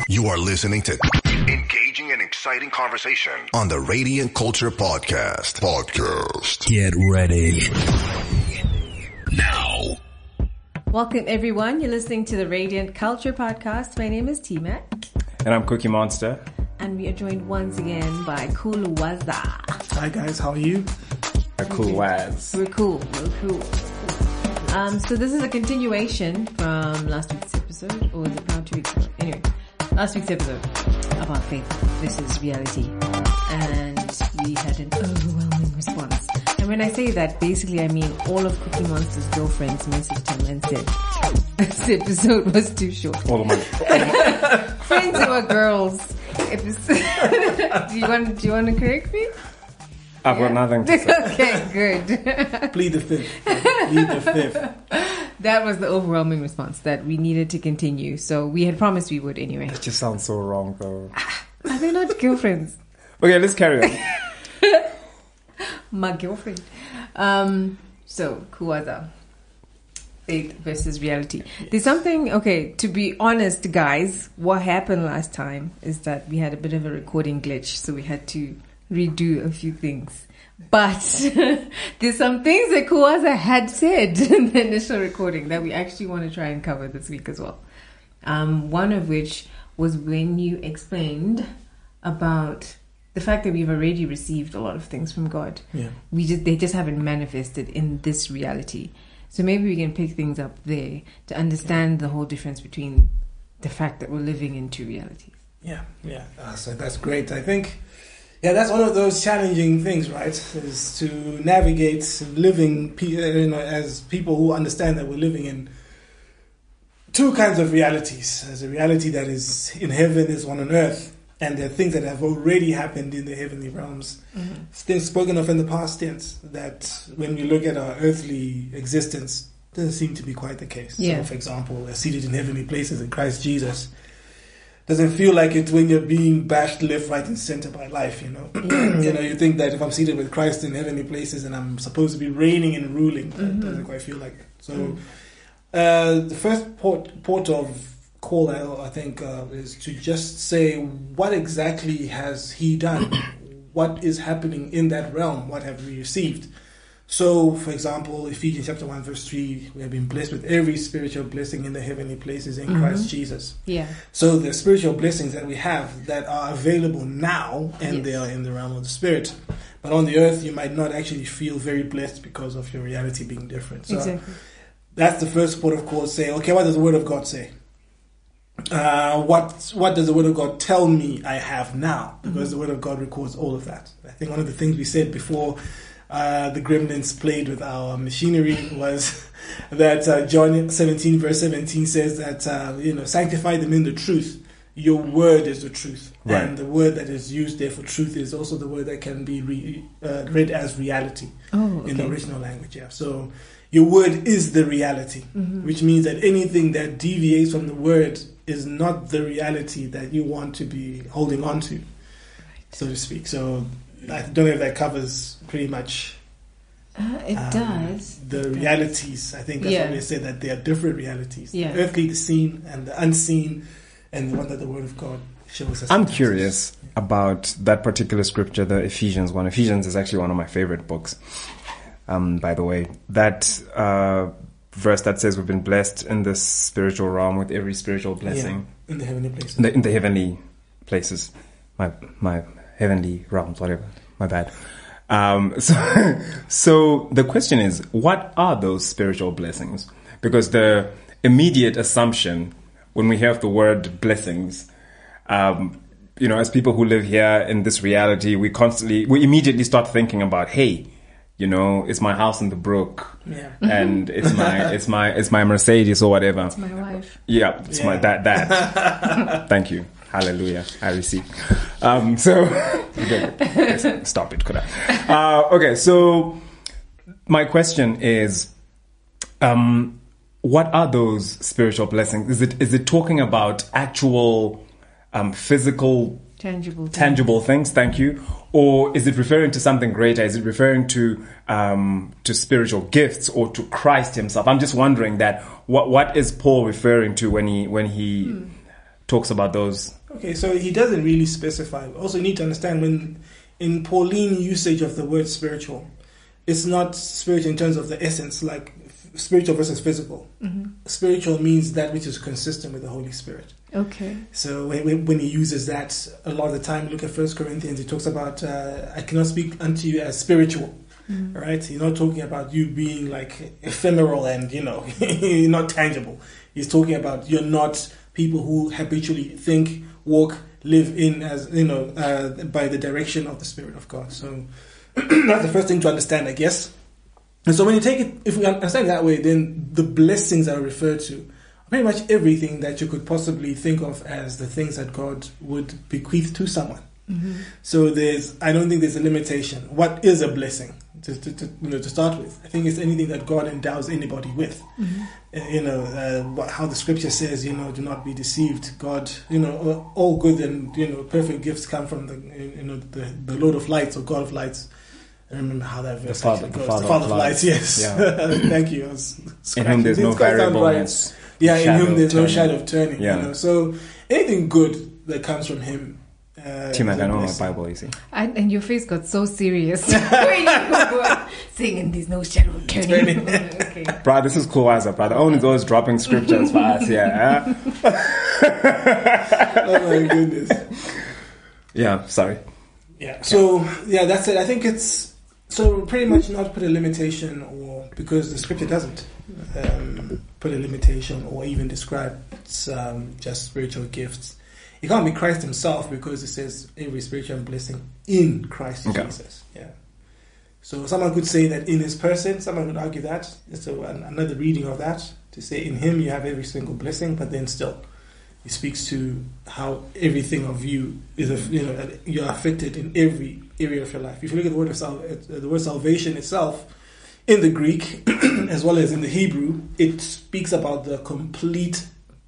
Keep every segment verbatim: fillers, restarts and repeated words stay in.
You are listening to engaging and exciting conversation on the Radiant Culture Podcast. Podcast. Get ready. Now. Welcome, everyone. You're listening to the Radiant Culture Podcast. My name is T-Mac. And I'm Cookie Monster. And we are joined once again by Cool Waza. Hi, guys. How are you? A cool Waz. We're cool. We're cool. Um, so this is a continuation from last week's episode, or was it now two weeks ago? Anyway, last week's episode about faith versus reality. And we had an overwhelming response. And when I say that, basically I mean all of Cookie Monster's girlfriends messaged him and said, this episode was too short. All of my... Friends who are girls. Episode. do you want, do you want to correct me? I've yeah. got nothing to say. Okay, good. Plead the fifth. Plead the fifth. That was the overwhelming response that we needed to continue. So we had promised we would anyway. It just sounds so wrong, though. Are they not girlfriends? Okay, let's carry on. My girlfriend. Um, so, Kuwaza. Faith versus reality. There's something, okay, to be honest, guys, what happened last time is that we had a bit of a recording glitch, so we had to redo a few things. But there's some things that Kuwaza had said in the initial recording that we actually want to try and cover this week as well. Um, one of which was when you explained about the fact that we've already received a lot of things from God. Yeah. We just they just haven't manifested in this reality. So maybe we can pick things up there to understand the whole difference between the fact that we're living in two realities. Yeah, yeah. Uh, so that's great. I think, yeah, that's one of those challenging things, right? Is to navigate living, you know, as people who understand that we're living in two kinds of realities. There's a reality that is in heaven, there's one on earth. And there are things that have already happened in the heavenly realms. Mm-hmm. Things spoken of in the past tense that when we look at our earthly existence, doesn't seem to be quite the case. Yeah. So, for example, we're seated in heavenly places in Christ Jesus. Doesn't feel like it when you're being bashed left, right, and center by life, you know. You know, you think that if I'm seated with Christ in heavenly places and I'm supposed to be reigning and ruling, mm-hmm. That doesn't quite feel like it. So, mm-hmm. uh, the first port, port of call, I think, uh, is to just say, what exactly has he done? What is happening in that realm? What have we received? So, for example, Ephesians chapter one, verse three, we have been blessed with every spiritual blessing in the heavenly places in mm-hmm. Christ Jesus. Yeah. So the spiritual blessings that we have that are available now, and yes. they are in the realm of the spirit. But on the earth, you might not actually feel very blessed because of your reality being different. So exactly. That's the first port of call. Say, okay, what does the Word of God say? Uh, what what does the Word of God tell me I have now? Because mm-hmm. the Word of God records all of that. I think one of the things we said before uh, the gremlins played with our machinery was that uh, John seventeen verse seventeen says that uh, you know sanctify them in the truth. Your word is the truth, right. And the word that is used there for truth is also the word that can be re, uh, read as reality oh, okay. in the original language. Yeah, so your word is the reality, mm-hmm. which means that anything that deviates from the word is not the reality that you want to be holding on to, right. so to speak. So I don't know if that covers pretty much. Uh, it um, does. The it realities. does. I think that's yeah. why they say that they are different realities. Yeah. The earthly, the seen, and the unseen, and the one that the Word of God shows us. I'm curious about that particular scripture, the Ephesians one. Ephesians is actually one of my favorite books. Um, by the way, that uh, verse that says we've been blessed in this spiritual realm with every spiritual blessing. Yeah, in the heavenly places. In the, in the heavenly places. My my heavenly realms, whatever. My bad. Um, so, so the question is, what are those spiritual blessings? Because the immediate assumption when we hear of the word blessings, um, you know, as people who live here in this reality, we constantly, we immediately start thinking about, hey, you know, it's my house in the brook, yeah. and it's my, it's my, it's my Mercedes or whatever. It's my wife. Yeah, it's yeah. my that that. Thank you, hallelujah, I receive. Um, so, okay, stop it, could I? Uh, okay, so my question is, um, what are those spiritual blessings? Is it is it talking about actual, um, physical? Tangible things. Tangible things, thank you. Or is it referring to something greater? Is it referring to um, to spiritual gifts or to Christ himself? I'm just wondering that what what is Paul referring to when he when he hmm. talks about those Okay, so he doesn't really specify. Also, you need to understand when in Pauline usage of the word spiritual, it's not spiritual in terms of the essence, like f- spiritual versus physical. Mm-hmm. Spiritual means that which is consistent with the Holy Spirit. Okay. So when, when he uses that, a lot of the time, look at First Corinthians, he talks about, uh, I cannot speak unto you as spiritual. Mm. Right? He's not talking about you being like ephemeral and, you know, not tangible. He's talking about you're not people who habitually think, walk, live in as, you know, uh, by the direction of the Spirit of God. So that's the first thing to understand, I guess. And so when you take it, if we understand it that way, then the blessings are referred to are pretty much everything that you could possibly think of as the things that God would bequeath to someone. Mm-hmm. So there's, I don't think there's a limitation. What is a blessing? To, to, to, you know, to start with, I think it's anything that God endows anybody with. Mm-hmm. Uh, you know, uh, what, how the scripture says, you know, do not be deceived. God, you know, all good and, you know, perfect gifts come from the, you know, the, the Lord of lights or God of lights. I remember how that verse the father, actually goes. The Father, the Father of of lights, lights. yes. Yeah. Thank you. I was in whom there's no variableness. Yeah, in whom there's no shadow of turning. Yeah. You know? So anything good that comes from Him. Uh, Tim, I don't know my Bible, you see. And, and your face got so serious when you were saying, "There's no shadow of turning." Okay. Bro, this is cool as a brother. Owen is always dropping scriptures for us. Yeah. Oh my goodness. Yeah. Sorry. Yeah. So yeah, that's it. I think it's so pretty much not put a limitation, or because the scripture doesn't um, put a limitation or even describe it's, um, just spiritual gifts. It can't be Christ himself because it says every spiritual blessing in Christ okay. Jesus. Yeah. So someone could say that in his person, someone would argue that. So an, another reading of that, to say in him you have every single blessing, but then still it speaks to how everything of you is, you know, you're affected in every area of your life. If you look at the word of sal- the word salvation itself, in the Greek as well as in the Hebrew, it speaks about the complete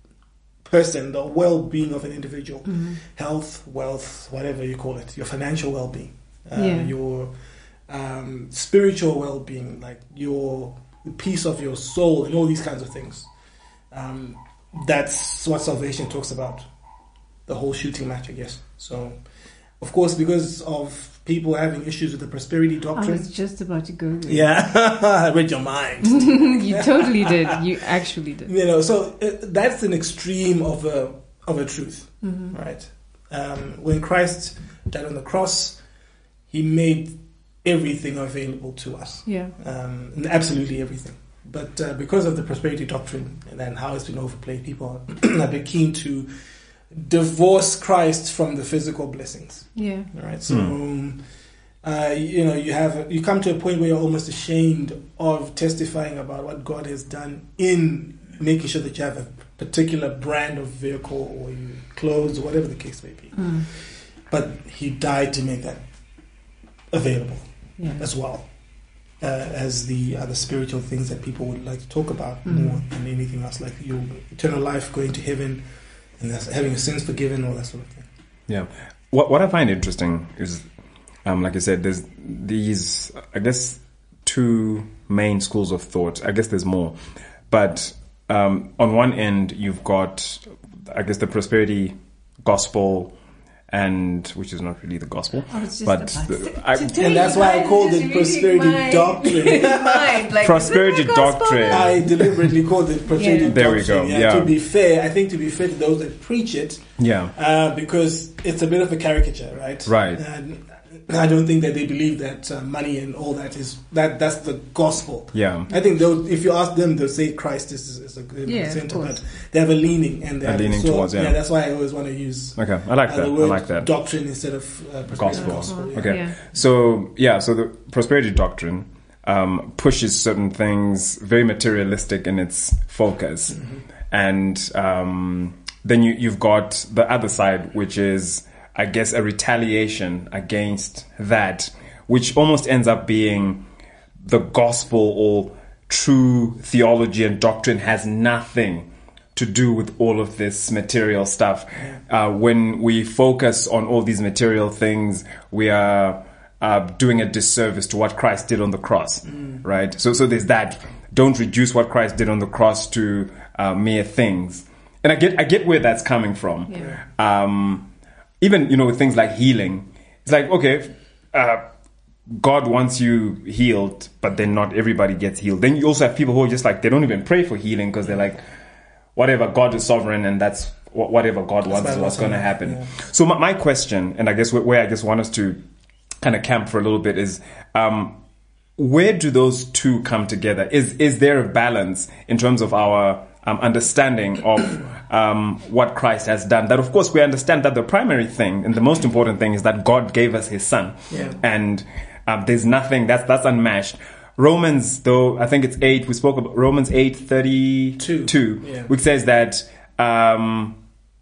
person, the well-being of an individual, mm-hmm. health, wealth, whatever you call it, your financial well-being, uh, yeah. your um, spiritual well-being, like your the peace of your soul, and all these kinds of things. Um, that's what salvation talks about. The whole shooting match, I guess. So, of course, because of people having issues with the prosperity doctrine. I was just about to go there. Yeah, I read your mind. You totally did. You actually did. You know, so uh, that's an extreme of a of a truth, mm-hmm. right? Um, when Christ died on the cross, He made everything available to us. Yeah, um, absolutely everything. But uh, because of the prosperity doctrine and then how it's been overplayed, people have been keen to divorce Christ from the physical blessings. Yeah. All right. So, mm. uh, you know, you have you come to a point where you're almost ashamed of testifying about what God has done in making sure that you have a particular brand of vehicle or you clothes or whatever the case may be. Mm. But He died to make that available yeah. as well uh, as the other spiritual things that people would like to talk about mm. more than anything else, like your eternal life, going to heaven, and that's having your sins forgiven, all that sort of thing. Yeah. What what I find interesting is, um, like I said, there's these, I guess, two main schools of thought. I guess there's more. But um, on one end, you've got, I guess, the prosperity gospel, and which is not really the gospel. I was just but the, I, and that's why I called it prosperity my, doctrine. mind, like, prosperity doctrine. I deliberately called it prosperity yeah. doctrine. There we go. Yeah, yeah. To be fair, I think to be fair to those that preach it, yeah, uh, because it's a bit of a caricature, right? Right. And I don't think that they believe that uh, money and all that is that that's the gospel. Yeah. I think they'll, if you ask them, they'll say Christ is, is a good yeah, center, but they have a leaning and they a have leaning so, towards yeah. yeah. That's why I always want to use okay. I like uh, that. the word I like that doctrine instead of uh, gospel. gospel yeah. Okay. Yeah. So yeah. So the prosperity doctrine um, pushes certain things very materialistic in its focus, mm-hmm. and um, then you you've got the other side, which is, I guess, a retaliation against that, which almost ends up being the gospel or true theology and doctrine has nothing to do with all of this material stuff. Uh, when we focus on all these material things, we are uh, doing a disservice to what Christ did on the cross, mm. right? So, so there's that. Don't reduce what Christ did on the cross to uh, mere things. And I get, I get where that's coming from. Yeah. Um, even, you know, with things like healing, it's like, okay, uh, God wants you healed, but then not everybody gets healed. Then you also have people who are just like, they don't even pray for healing because they're like, whatever, God is sovereign and that's wh- whatever God That's wants is what's going to happen. Yeah. So my, my question, and I guess where, where I just want us to kind of camp for a little bit is, um, where do those two come together? Is is there a balance in terms of our um, understanding of um, what Christ has done? That, of course, we understand that the primary thing and the most important thing is that God gave us his son. Yeah. And um, there's nothing, that's, that's unmatched. Romans, though, I think it's eight, we spoke about Romans eight thirty-two, Two. Yeah. which says that um,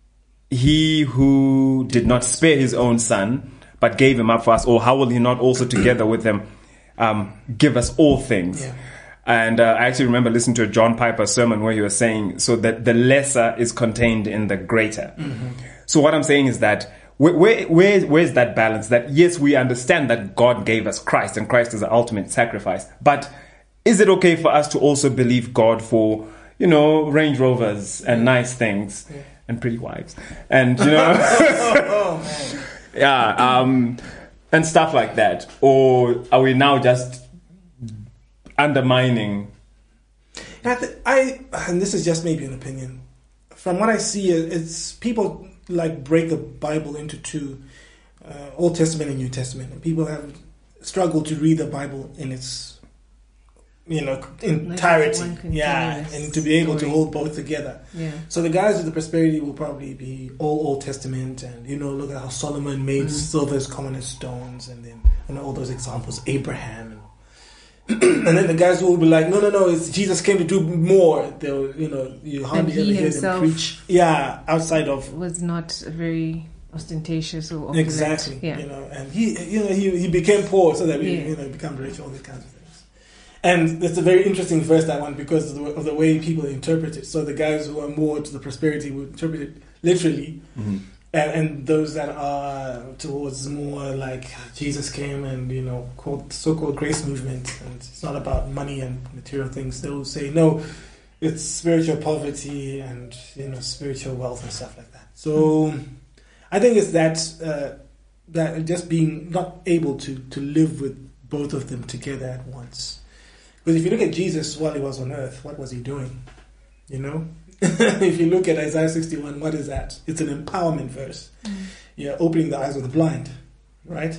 he who did not spare his own son, but gave him up for us, or how will he not also together with him um, give us all things? Yeah. And uh, I actually remember listening to a John Piper sermon where he was saying, so that the lesser is contained in the greater. Mm-hmm. So what I'm saying is that where, where, where, where's that balance? That yes, we understand that God gave us Christ and Christ is the ultimate sacrifice. But is it okay for us to also believe God for, you know, Range Rovers and nice things yeah. and pretty wives and, you know, oh, man. yeah, um, and stuff like that? Or are we now just undermining? I, th- I and this is just maybe an opinion. From what I see, it's people like break the Bible into two, uh, Old Testament and New Testament, and people have struggled to read the Bible in its, you know, entirety. Like yeah, and to be able story. to hold both together. Yeah. So the guys with the prosperity will probably be all Old Testament, and you know, look at how Solomon made mm. silver as common as stones, and then you know all those examples, Abraham. And and then the guys will be like, no, no, no, it's Jesus came to do more. They'll, you know, you hardly ever hear them preach. Yeah, outside of was not very ostentatious or opulent. Exactly. Yeah. You know, and he, you know, he he became poor so that we, yeah. you know, become rich. All these kinds of things. And it's a very interesting verse, that one, because of the, of the way people interpret it. So the guys who are more to the prosperity would interpret it literally. Mm-hmm. And, and those that are towards more like Jesus came and, you know, called so-called grace movement, and it's not about money and material things, they'll say, no, it's spiritual poverty and, you know, spiritual wealth and stuff like that. So I think it's that, uh, that just being not able to, to live with both of them together at once. Because if you look at Jesus while he was on earth, what was he doing? You know? If you look at Isaiah sixty-one, what is that? It's an empowerment verse. Mm. You're opening the eyes of the blind, right?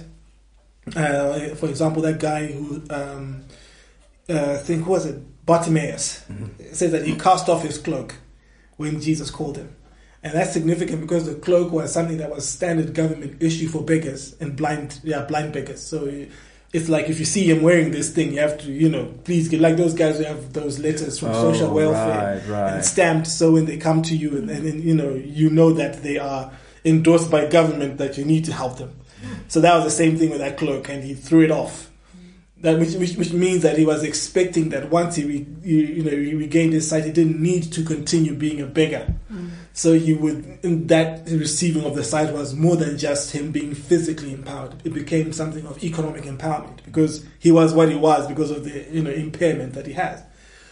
Uh, for example, that guy who, um, uh, I think, who was it? Bartimaeus. Mm-hmm. It says that he cast off his cloak when Jesus called him. And that's significant because the cloak was something that was standard government issue for beggars and blind, yeah, blind beggars. So it's like if you see him wearing this thing, you have to, you know, please get, like those guys who have those letters from oh, social welfare right, right. and stamped, so when they come to you and then, you know, you know that they are endorsed by government, that you need to help them. So that was the same thing with that cloak, and he threw it off. That which, which, which means that he was expecting that once he, re, you, you know, he regained his sight, he didn't need to continue being a beggar. Mm. So he would, in that receiving of the sight was more than just him being physically empowered. It became something of economic empowerment because he was what he was because of the, you know, impairment that he has.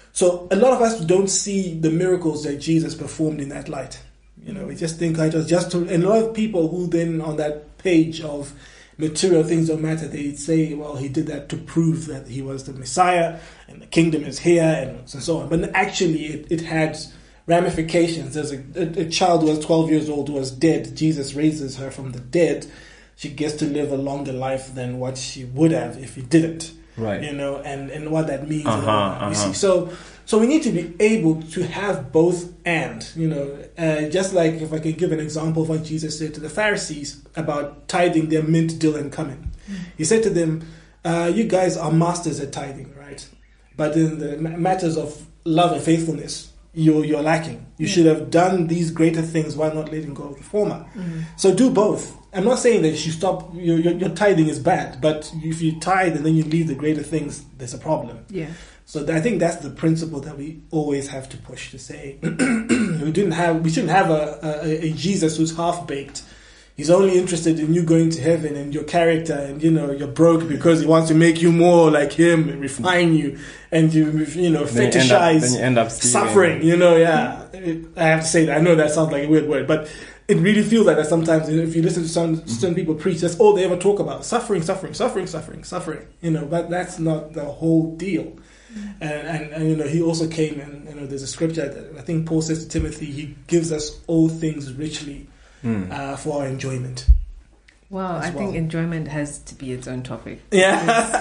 So a lot of us don't see the miracles that Jesus performed in that light. You know, we just think it was just to, and a lot of people who then on that page of material things don't matter, they say, well, he did that to prove that he was the Messiah and the kingdom is here and so on. But actually it, it had ramifications. There's a, a, a child who was twelve years old who was dead. Jesus raises her from the dead. She gets to live a longer life than what she would have if he didn't. Right. You know, and, and what that means. Uh-huh, and uh-huh. You see, so so we need to be able to have both and, you know, uh, just like if I could give an example of what Jesus said to the Pharisees about tithing their mint, dill, and cumin. Mm. He said to them, uh, you guys are masters at tithing, right? But in the matters of love and faithfulness, you're, you're lacking. You yeah. should have done these greater things while not letting go of the former. Mm. So do both. I'm not saying that you stop, your, your, your tithing is bad, but if you tithe and then you leave the greater things, there's a problem. Yeah. So I think that's the principle that we always have to push, to say we didn't have, we shouldn't have a, a, a Jesus who's half baked. He's only interested in you going to heaven and your character, and you know you're broke because he wants to make you more like him and refine you, and you you know then fetishize you end up, then you end up suffering. You know, yeah. I have to say that. I know that sounds like a weird word, but it really feels like that sometimes. You know, if you listen to some certain people preach, that's all they ever talk about: suffering, suffering, suffering, suffering, suffering. You know, but that's not the whole deal. And, and, and you know, he also came, and you know, there's a scripture that I think Paul says to Timothy, he gives us all things richly mm. uh, for our enjoyment. Well, I well. think enjoyment has to be its own topic. Yeah.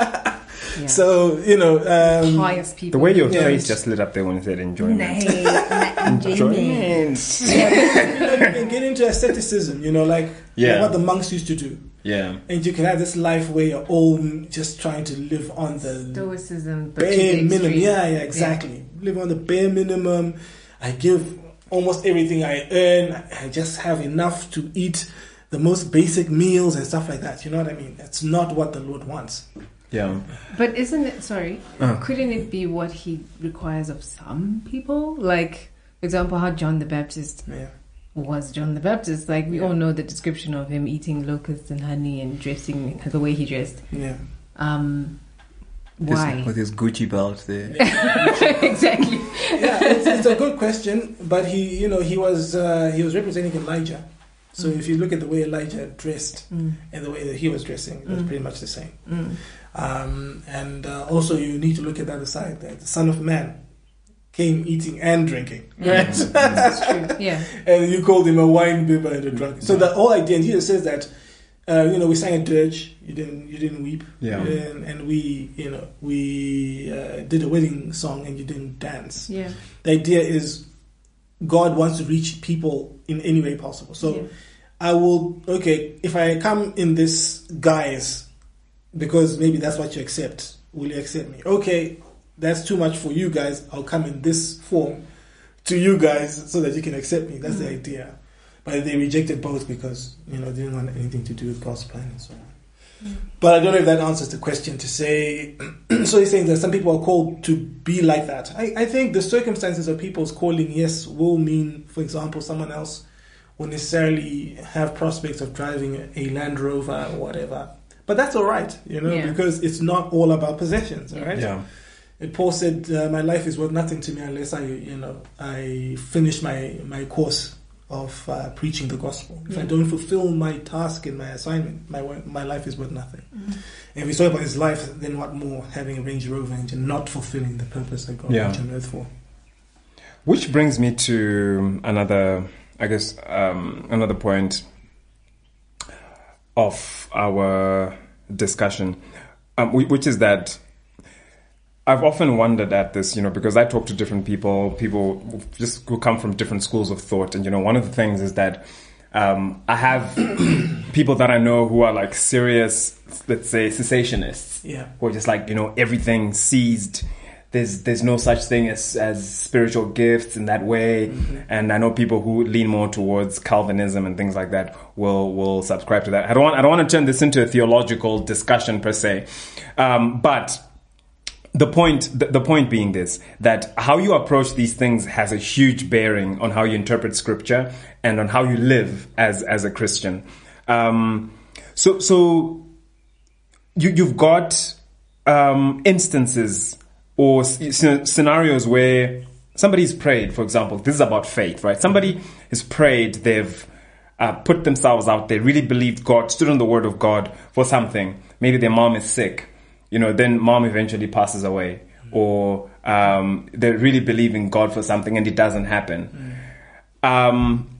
yeah. So, you know, um, pious people. The way your yeah. face just lit up there when you said enjoyment. Nah, enjoyment. Yeah, you, know, you can get into asceticism, you know, like, yeah. like what the monks used to do. Yeah. And you can have this life where you're all just trying to live on the stoicism, but bare to the minimum. extreme. Yeah, yeah, exactly. Yeah. Live on the bare minimum. I give almost everything I earn. I just have enough to eat the most basic meals and stuff like that. You know what I mean? That's not what the Lord wants. Yeah. But isn't it, sorry, uh. couldn't it be what he requires of some people? Like, for example, how John the Baptist yeah. was John the Baptist. Like, we yeah. all know the description of him eating locusts and honey and dressing the way he dressed. Yeah. Um, why? With his Gucci belt there. Exactly. Yeah, it's, it's a good question, but he, you know, he was uh, he was representing Elijah. So mm. if you look at the way Elijah dressed mm. and the way that he was dressing, it was mm. pretty much the same. Mm. Um, and uh, also, you need to look at the other side. That the Son of Man came eating and drinking. Right? Mm. That's true. Yeah. And you called him a wine bibber and a drunk. So the whole idea, and here it says that, uh, you know, we sang a dirge. You didn't, you didn't weep. Yeah. And, and we, you know, we uh, did a wedding song, and you didn't dance. Yeah. The idea is, God wants to reach people in any way possible. So yeah. I will, okay, if I come in this guise, because maybe that's what you accept, will you accept me? Okay, that's too much for you guys. I'll come in this form to you guys so that you can accept me. That's mm-hmm. the idea. But they rejected both because, you know, they didn't want anything to do with God's plan and so on. Mm-hmm. But I don't know if that answers the question to say, so he's saying that some people are called to be like that. I, I think the circumstances of people's calling, yes, will mean, for example, someone else will necessarily have prospects of driving a Land Rover or whatever. But that's all right, you know, yeah. because it's not all about possessions, all right? Yeah. And Paul said, uh, my life is worth nothing to me unless I, you know, I finish my, my course of uh, preaching the gospel. If yeah. I don't fulfill my task and my assignment, my my life is worth nothing. Mm-hmm. And if we talk about his life, then what more having a Range Rover engine, not fulfilling the purpose that God yeah. put on earth for. Which brings me to another, I guess, um, another point of our discussion, um, which is that I've often wondered at this, you know, because I talk to different people, people just who come from different schools of thought. And, you know, one of the things is that um, I have people that I know who are like serious, let's say, cessationists. Yeah. Who are just like, you know, everything seized. There's there's no such thing as, as spiritual gifts in that way. Mm-hmm. And I know people who lean more towards Calvinism and things like that will will subscribe to that. I don't want I don't want to turn this into a theological discussion per se. Um, but the point the, the point being this, that how you approach these things has a huge bearing on how you interpret scripture and on how you live as as a Christian. Um, so so you you've got um, instances or scenarios where somebody's prayed, for example. This is about faith, right? Somebody has prayed, they've uh, put themselves out there, really believed God, stood on the word of God for something. Maybe their mom is sick, you know, then mom eventually passes away. Or um, they're really believing God for something and it doesn't happen. Mm. Um,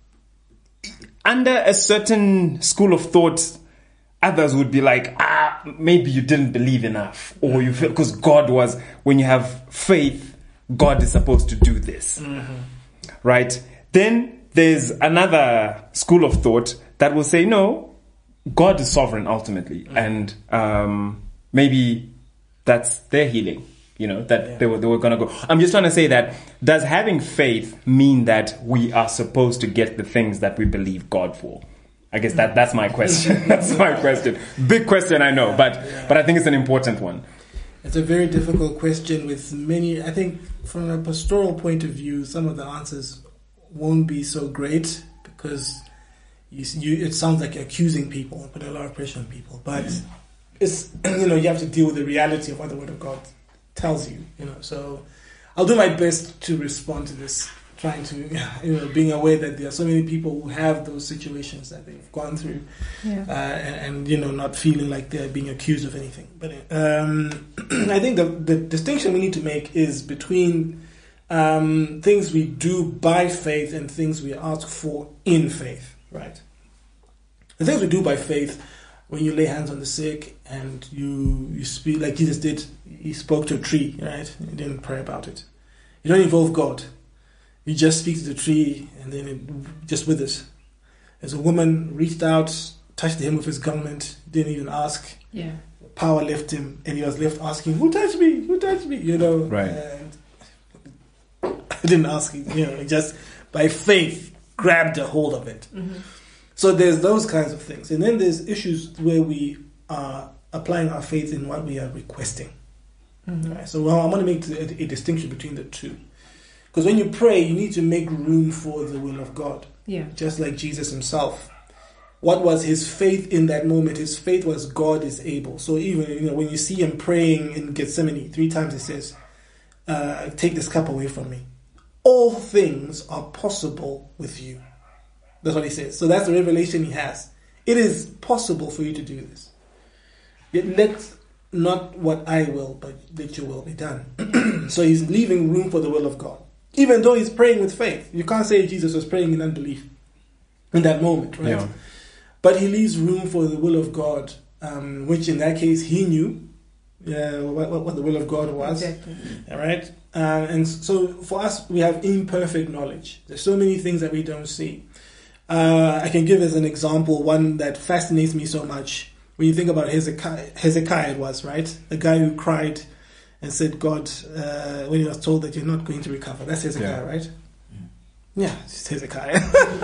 under a certain school of thought, others would be like, ah, maybe you didn't believe enough. Or you feel, because God was, when you have faith, God is supposed to do this. Mm-hmm. Right? Then there's another school of thought that will say, no, God is sovereign ultimately. Mm-hmm. And um, maybe that's their healing. You know, that yeah. they were, they were going to go. I'm just trying to say that, does having faith mean that we are supposed to get the things that we believe God for? I guess that that's my question. That's my question. Big question, I know, but yeah. but I think it's an important one. It's a very difficult question with many. I think from a pastoral point of view, some of the answers won't be so great because you, you it sounds like you're accusing people and putting a lot of pressure on people. But mm. it's, you know, you have to deal with the reality of what the Word of God tells you. You know, so I'll do my best to respond to this trying to, you know, being aware that there are so many people who have those situations that they've gone through, Yeah. uh, and, and you know, not feeling like they're being accused of anything. But um, I think the the distinction we need to make is between um, things we do by faith and things we ask for in faith, right? The things we do by faith, when you lay hands on the sick and you you speak like Jesus did, he spoke to a tree, right? He didn't pray about it. You don't involve God. You just speak to the tree and then it just withers. As a woman reached out, touched him with his garment, didn't even ask. Yeah. Power left him and he was left asking, who touched me? Who touched me? You know. Right. And I didn't ask, you know, just by faith grabbed a hold of it. Mm-hmm. So there's those kinds of things. And then there's issues where we are applying our faith in what we are requesting. Mm-hmm. Right? So well, I want to make a, a distinction between the two. Because when you pray, you need to make room for the will of God. Yeah. Just like Jesus himself. What was his faith in that moment? His faith was God is able. So even, you know, when you see him praying in Gethsemane, three times he says, uh, take this cup away from me. All things are possible with you. That's what he says. So that's the revelation he has. It is possible for you to do this. Yet let not what I will, but let your will be done. So he's leaving room for the will of God. Even though he's praying with faith. You can't say Jesus was praying in unbelief in that moment, right? Yeah. But he leaves room for the will of God, um, which in that case he knew uh, what, what the will of God was. Exactly. All right? Uh, and so for us, we have imperfect knowledge. There's so many things that we don't see. Uh, I can give as an example one that fascinates me so much. When you think about Hezekiah, Hezekiah it was, right? The guy who cried and said, God, uh, when he was told that you're not going to recover. That's Hezekiah, Yeah. right? Yeah, it's Hezekiah.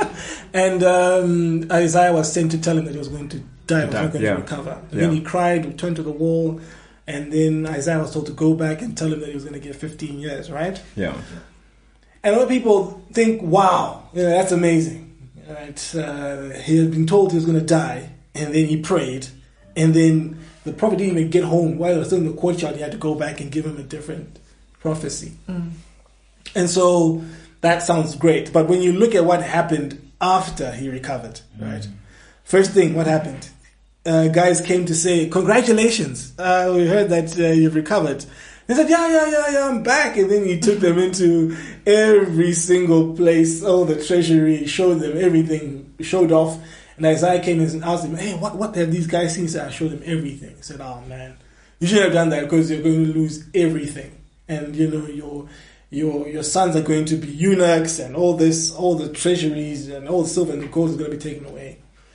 And um, Isaiah was sent to tell him that he was going to die, was not going yeah. to recover. And Yeah. then he cried, returned to the wall, and then Isaiah was told to go back and tell him that he was going to get fifteen years, right? Yeah. And a lot of people think, wow, you know, that's amazing. Right? Uh, he had been told he was going to die, and then he prayed, and then the prophet didn't even get home. While he was still in the courtyard, he had to go back and give him a different prophecy. Mm. And so that sounds great. But when you look at what happened after he recovered, right? First thing, what happened? Uh, guys came to say, congratulations, uh, we heard that uh, you've recovered. They said, yeah, yeah, yeah, yeah, I'm back. And then he took them into every single place, all the treasury, showed them everything, showed off. And Isaiah came and asked him, hey, what, what have these guys seen? He said, I showed them everything. He said, oh, man, you shouldn't have done that because you're going to lose everything. And, you know, your your your sons are going to be eunuchs and all this, all the treasuries and all the silver and the gold is going to be taken away.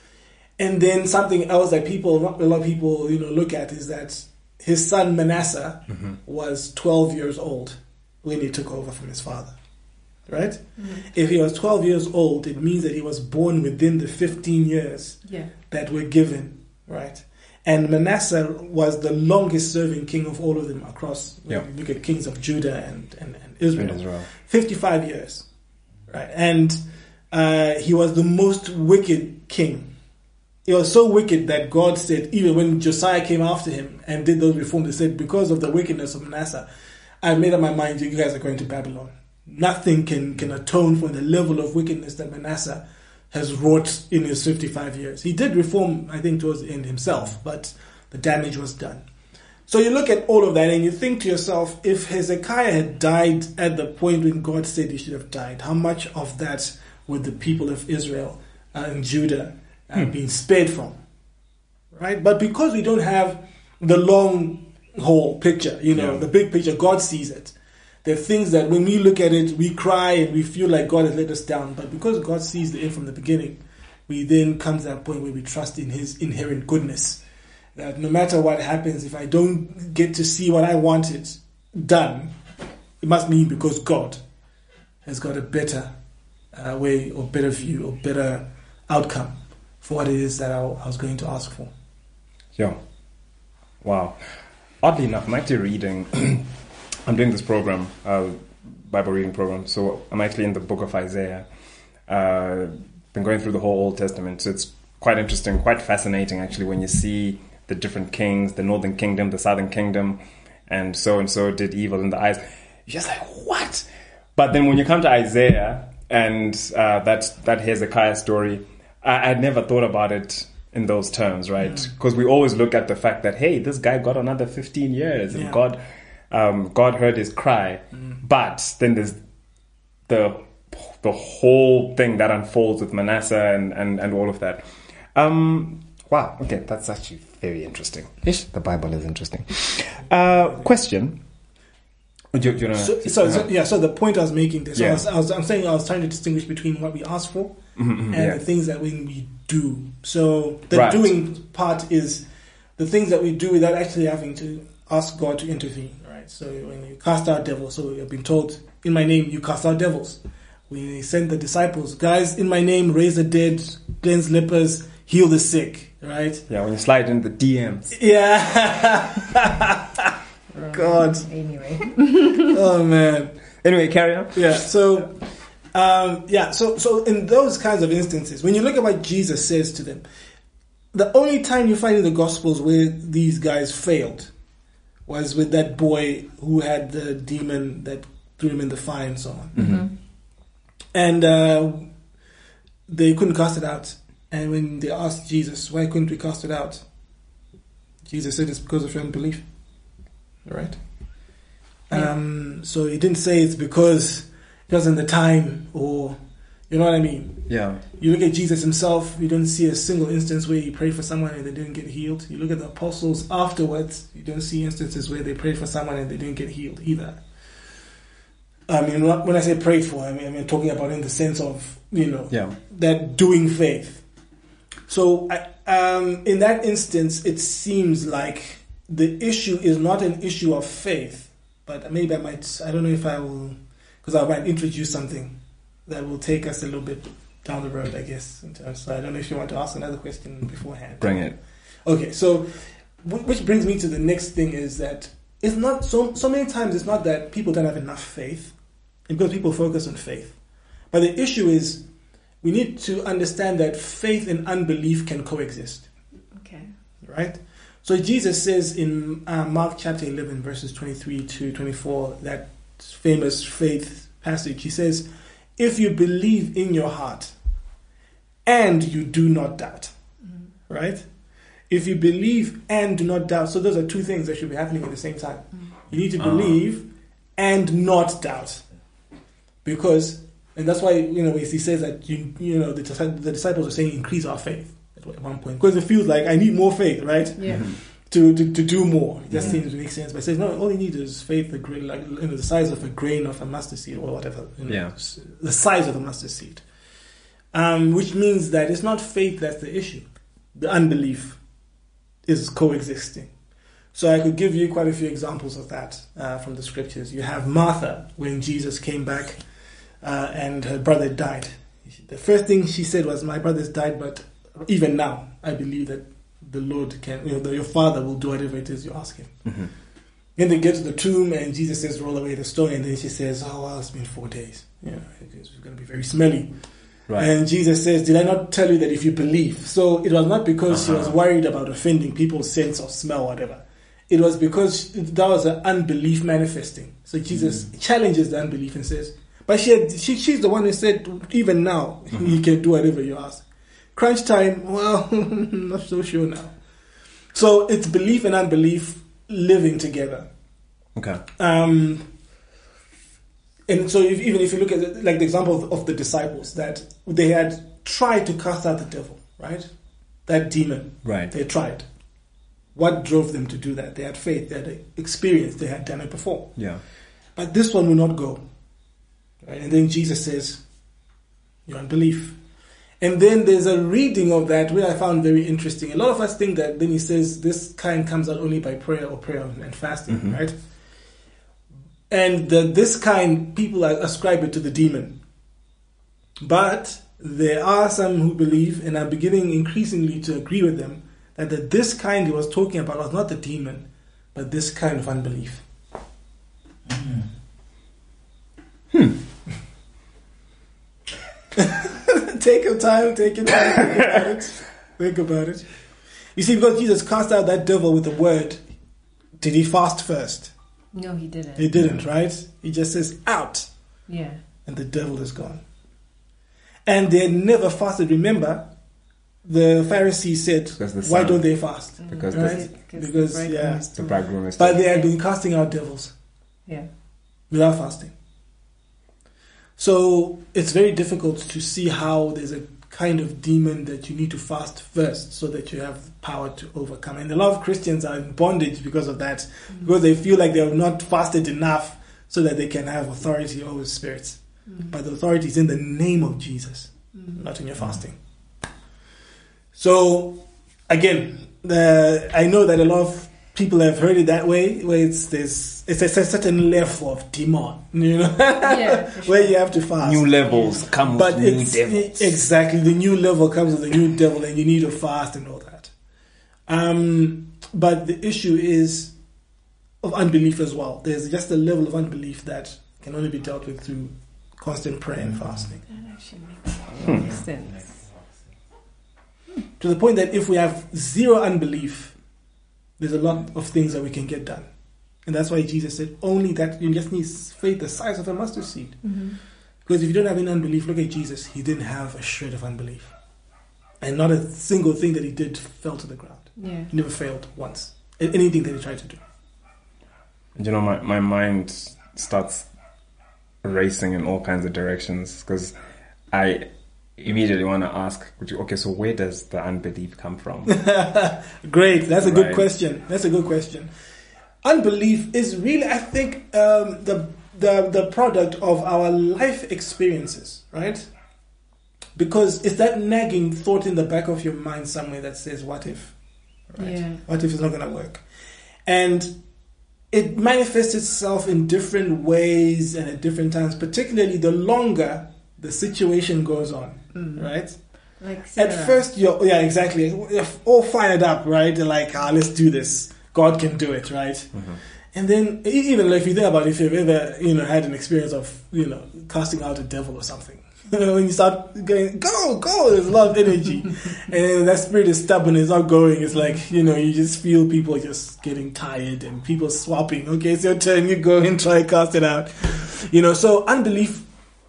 And then something else that people, not a lot of people, you know, look at is that his son Manasseh Mm-hmm. was twelve years old when he took over from his father. Right? Mm. If he was twelve years old, it means that he was born within the fifteen years Yeah. that were given. Right? And Manasseh was the longest serving king of all of them across. Yeah. When you look at kings of Judah and, and, and Israel. In Israel. fifty-five years. Right? And uh, he was the most wicked king. He was so wicked that God said, even when Josiah came after him and did those reforms, they said, because of the wickedness of Manasseh, I've made up my mind, you guys are going to Babylon. Nothing can, can atone for the level of wickedness that Manasseh has wrought in his fifty-five years. He did reform, I think, towards the end himself, but the damage was done. So you look at all of that and you think to yourself, if Hezekiah had died at the point when God said he should have died, how much of that would the people of Israel uh, and Judah uh, Hmm. been spared from? Right? But because we don't have the long haul picture, you know, Yeah. the big picture, God sees it. There are things that when we look at it, we cry and we feel like God has let us down. But because God sees the end from the beginning, we then come to that point where we trust in his inherent goodness. That no matter what happens, if I don't get to see what I wanted done, it must mean because God has got a better uh, way or better view or better outcome for what it is that I, I was going to ask for. Yeah. Wow. Oddly enough, I'm actually reading, I'm doing this program, uh, Bible reading program, so I'm actually in the book of Isaiah. Uh, been going through the whole Old Testament, so it's quite interesting, quite fascinating actually when you see the different kings, the northern kingdom, the southern kingdom, and so and so did evil in the eyes. You're just like, what? But then when you come to Isaiah and uh, that that Hezekiah story, I, I'd never thought about it in those terms, right? Because mm. we always look at the fact that, hey, this guy got another fifteen years and yeah. God um, God heard his cry. Mm. But then there's the the whole thing that unfolds with Manasseh and, and, and all of that. Um, wow, okay, that's actually very interesting. Ish, the Bible is interesting. Uh, question. Do you, do you know, so, so, so, yeah, so the point I was making this, yeah. I was, I was, I'm saying I was trying to distinguish between what we ask for mm-hmm, mm-hmm, and yeah. the things that we, we do. So the right. doing part is the things that we do without actually having to ask God to intervene, right? So when you cast out devils, so you've been told, in my name, you cast out devils. We sent the disciples, guys, in my name, raise the dead, cleanse lepers, heal the sick, right? Yeah, when you slide in the D Ms. Yeah. God. Anyway. Oh, man. Anyway, carry on. Yeah, so, um, yeah, so, so in those kinds of instances, when you look at what Jesus says to them, the only time you find in the Gospels where these guys failed was with that boy who had the demon that threw him in the fire and so on. Mm-hmm. And uh, they couldn't cast it out. And when they asked Jesus, why couldn't we cast it out? Jesus said it's because of your unbelief. Right? Yeah. Um, so he didn't say it's because it wasn't the time, or, you know what I mean? Yeah. You look at Jesus himself, you don't see a single instance where he prayed for someone and they didn't get healed. You look at the apostles afterwards, you don't see instances where they prayed for someone and they didn't get healed either. I mean, when I say prayed for, I mean, I mean talking about in the sense of, you know, yeah. that doing faith. So um, in that instance, it seems like the issue is not an issue of faith, but maybe I might, I don't know if I will, because I might introduce something that will take us a little bit down the road, I guess. In terms, so I don't know if you want to ask another question beforehand. Bring it. Okay, so which brings me to the next thing is that it's not, so, so many times it's not that people don't have enough faith, because people focus on faith. But the issue is we need to understand that faith and unbelief can coexist. Okay. Right? So Jesus says in uh, Mark chapter eleven, verses twenty-three to twenty-four, that famous faith passage, he says, if you believe in your heart and you do not doubt, mm-hmm. right? If you believe and do not doubt, so those are two things that should be happening at the same time. Mm-hmm. You need to believe uh-huh. and not doubt. Because, and that's why, you know, he says that, you you know, the, the disciples are saying increase our faith at one point. Because it feels like I need more faith, right? Yeah. Mm-hmm. To, to to do more. It just yeah. seems to make sense. But it says, no, all you need is faith, a grain, like, you know, the size of a grain of a mustard seed or whatever. You know, yeah. The size of a mustard seed. Um, which means that it's not faith that's the issue. The unbelief is coexisting. So I could give you quite a few examples of that uh, from the scriptures. You have Martha, when Jesus came back uh, and her brother died. The first thing she said was, my brother's died, but even now, I believe that the Lord can, you know, that your Father will do whatever it is you ask him. Mm-hmm. Then they get to the tomb and Jesus says, roll away the stone. And then she says, oh, well, it's been four days. You know, it's going to be very smelly. Right. And Jesus says, did I not tell you that if you believe? So it was not because uh-huh. she was worried about offending people's sense of smell or whatever. It was because that was an unbelief manifesting. So Jesus mm. challenges the unbelief and says, but she, had, she she's the one who said, even now, mm-hmm. you can do whatever you ask. Crunch time, well, I'm not so sure now. So it's belief and unbelief living together. Okay. Um, and so if, even if you look at it, like the example of, of the disciples, that they had tried to cast out the devil, right? That demon. Right. They tried. What drove them to do that? They had faith, they had experience, they had done it before. Yeah. But this one will not go. Right? And then Jesus says, your unbelief. And then there's a reading of that where I found very interesting. A lot of us think that then he says this kind comes out only by prayer or prayer and fasting, mm-hmm. right? And the, this kind, people ascribe it to the demon. But there are some who believe, and I'm beginning increasingly to agree with them, that the, this kind he was talking about was not the demon, but this kind of unbelief. Mm. Hmm. Take your time, take your time, think about it. Think about it. You see, because Jesus cast out that devil with the word, did he fast first? No, he didn't. He didn't, right? He just says, out. Yeah. And the devil is gone. And they never fasted. Remember, the Pharisees said, Because the why sun- don't they fast? Because Right? the, Because, the yeah. bridegroom is the too- bridegroom is But still- they had been casting out devils Yeah. without fasting. So it's very difficult to see how there's a kind of demon that you need to fast first so that you have power to overcome. And a lot of Christians are in bondage because of that, Mm-hmm. because they feel like they have not fasted enough so that they can have authority over spirits. Mm-hmm. But the authority is in the name of Jesus, not in your fasting. So, again, the, I know that a lot of people have heard it that way, where it's this, it's a, certain level of demon, you know, Yeah, for where sure. you have to fast. New levels come But with new it's devils. exactly the new level comes with the new devil, and you need to fast and all that. Um, but the issue is of unbelief as well. There's just a level of unbelief that can only be dealt with through constant prayer and fasting. That actually makes sense. To the point that if we have zero unbelief, there's a lot of things that we can get done. And that's why Jesus said only that you just need faith the size of a mustard seed. Mm-hmm. Because if you don't have any unbelief, look at Jesus. He didn't have a shred of unbelief. And not a single thing that he did fell to the ground. Yeah. He never failed once. in anything that he tried to do. You know, my, my mind starts racing in all kinds of directions because I immediately want to ask, okay, so where does the unbelief come from? Great. That's a good Right. question. That's a good question. Unbelief is really, I think, um, the, the, the product of our life experiences, right? Because it's that nagging thought in the back of your mind somewhere that says, what if? Right? Yeah. What if it's not going to work? And it manifests itself in different ways and at different times, particularly the longer the situation goes on, Mm. right? Like At Sarah. first, you're, yeah, exactly. You're all fired up, right? They're like, ah, let's do this. God can do it, right? Mm-hmm. And then, e- even if you think about it, if you've ever, you know, had an experience of, you know, casting out a devil or something, you know, when you start going, go, go, there's a lot of energy. And then that spirit is stubborn, it's not going. It's like, you know, you just feel people just getting tired and people swapping. Okay, it's your turn, you go and try and cast it out. You know, so unbelief,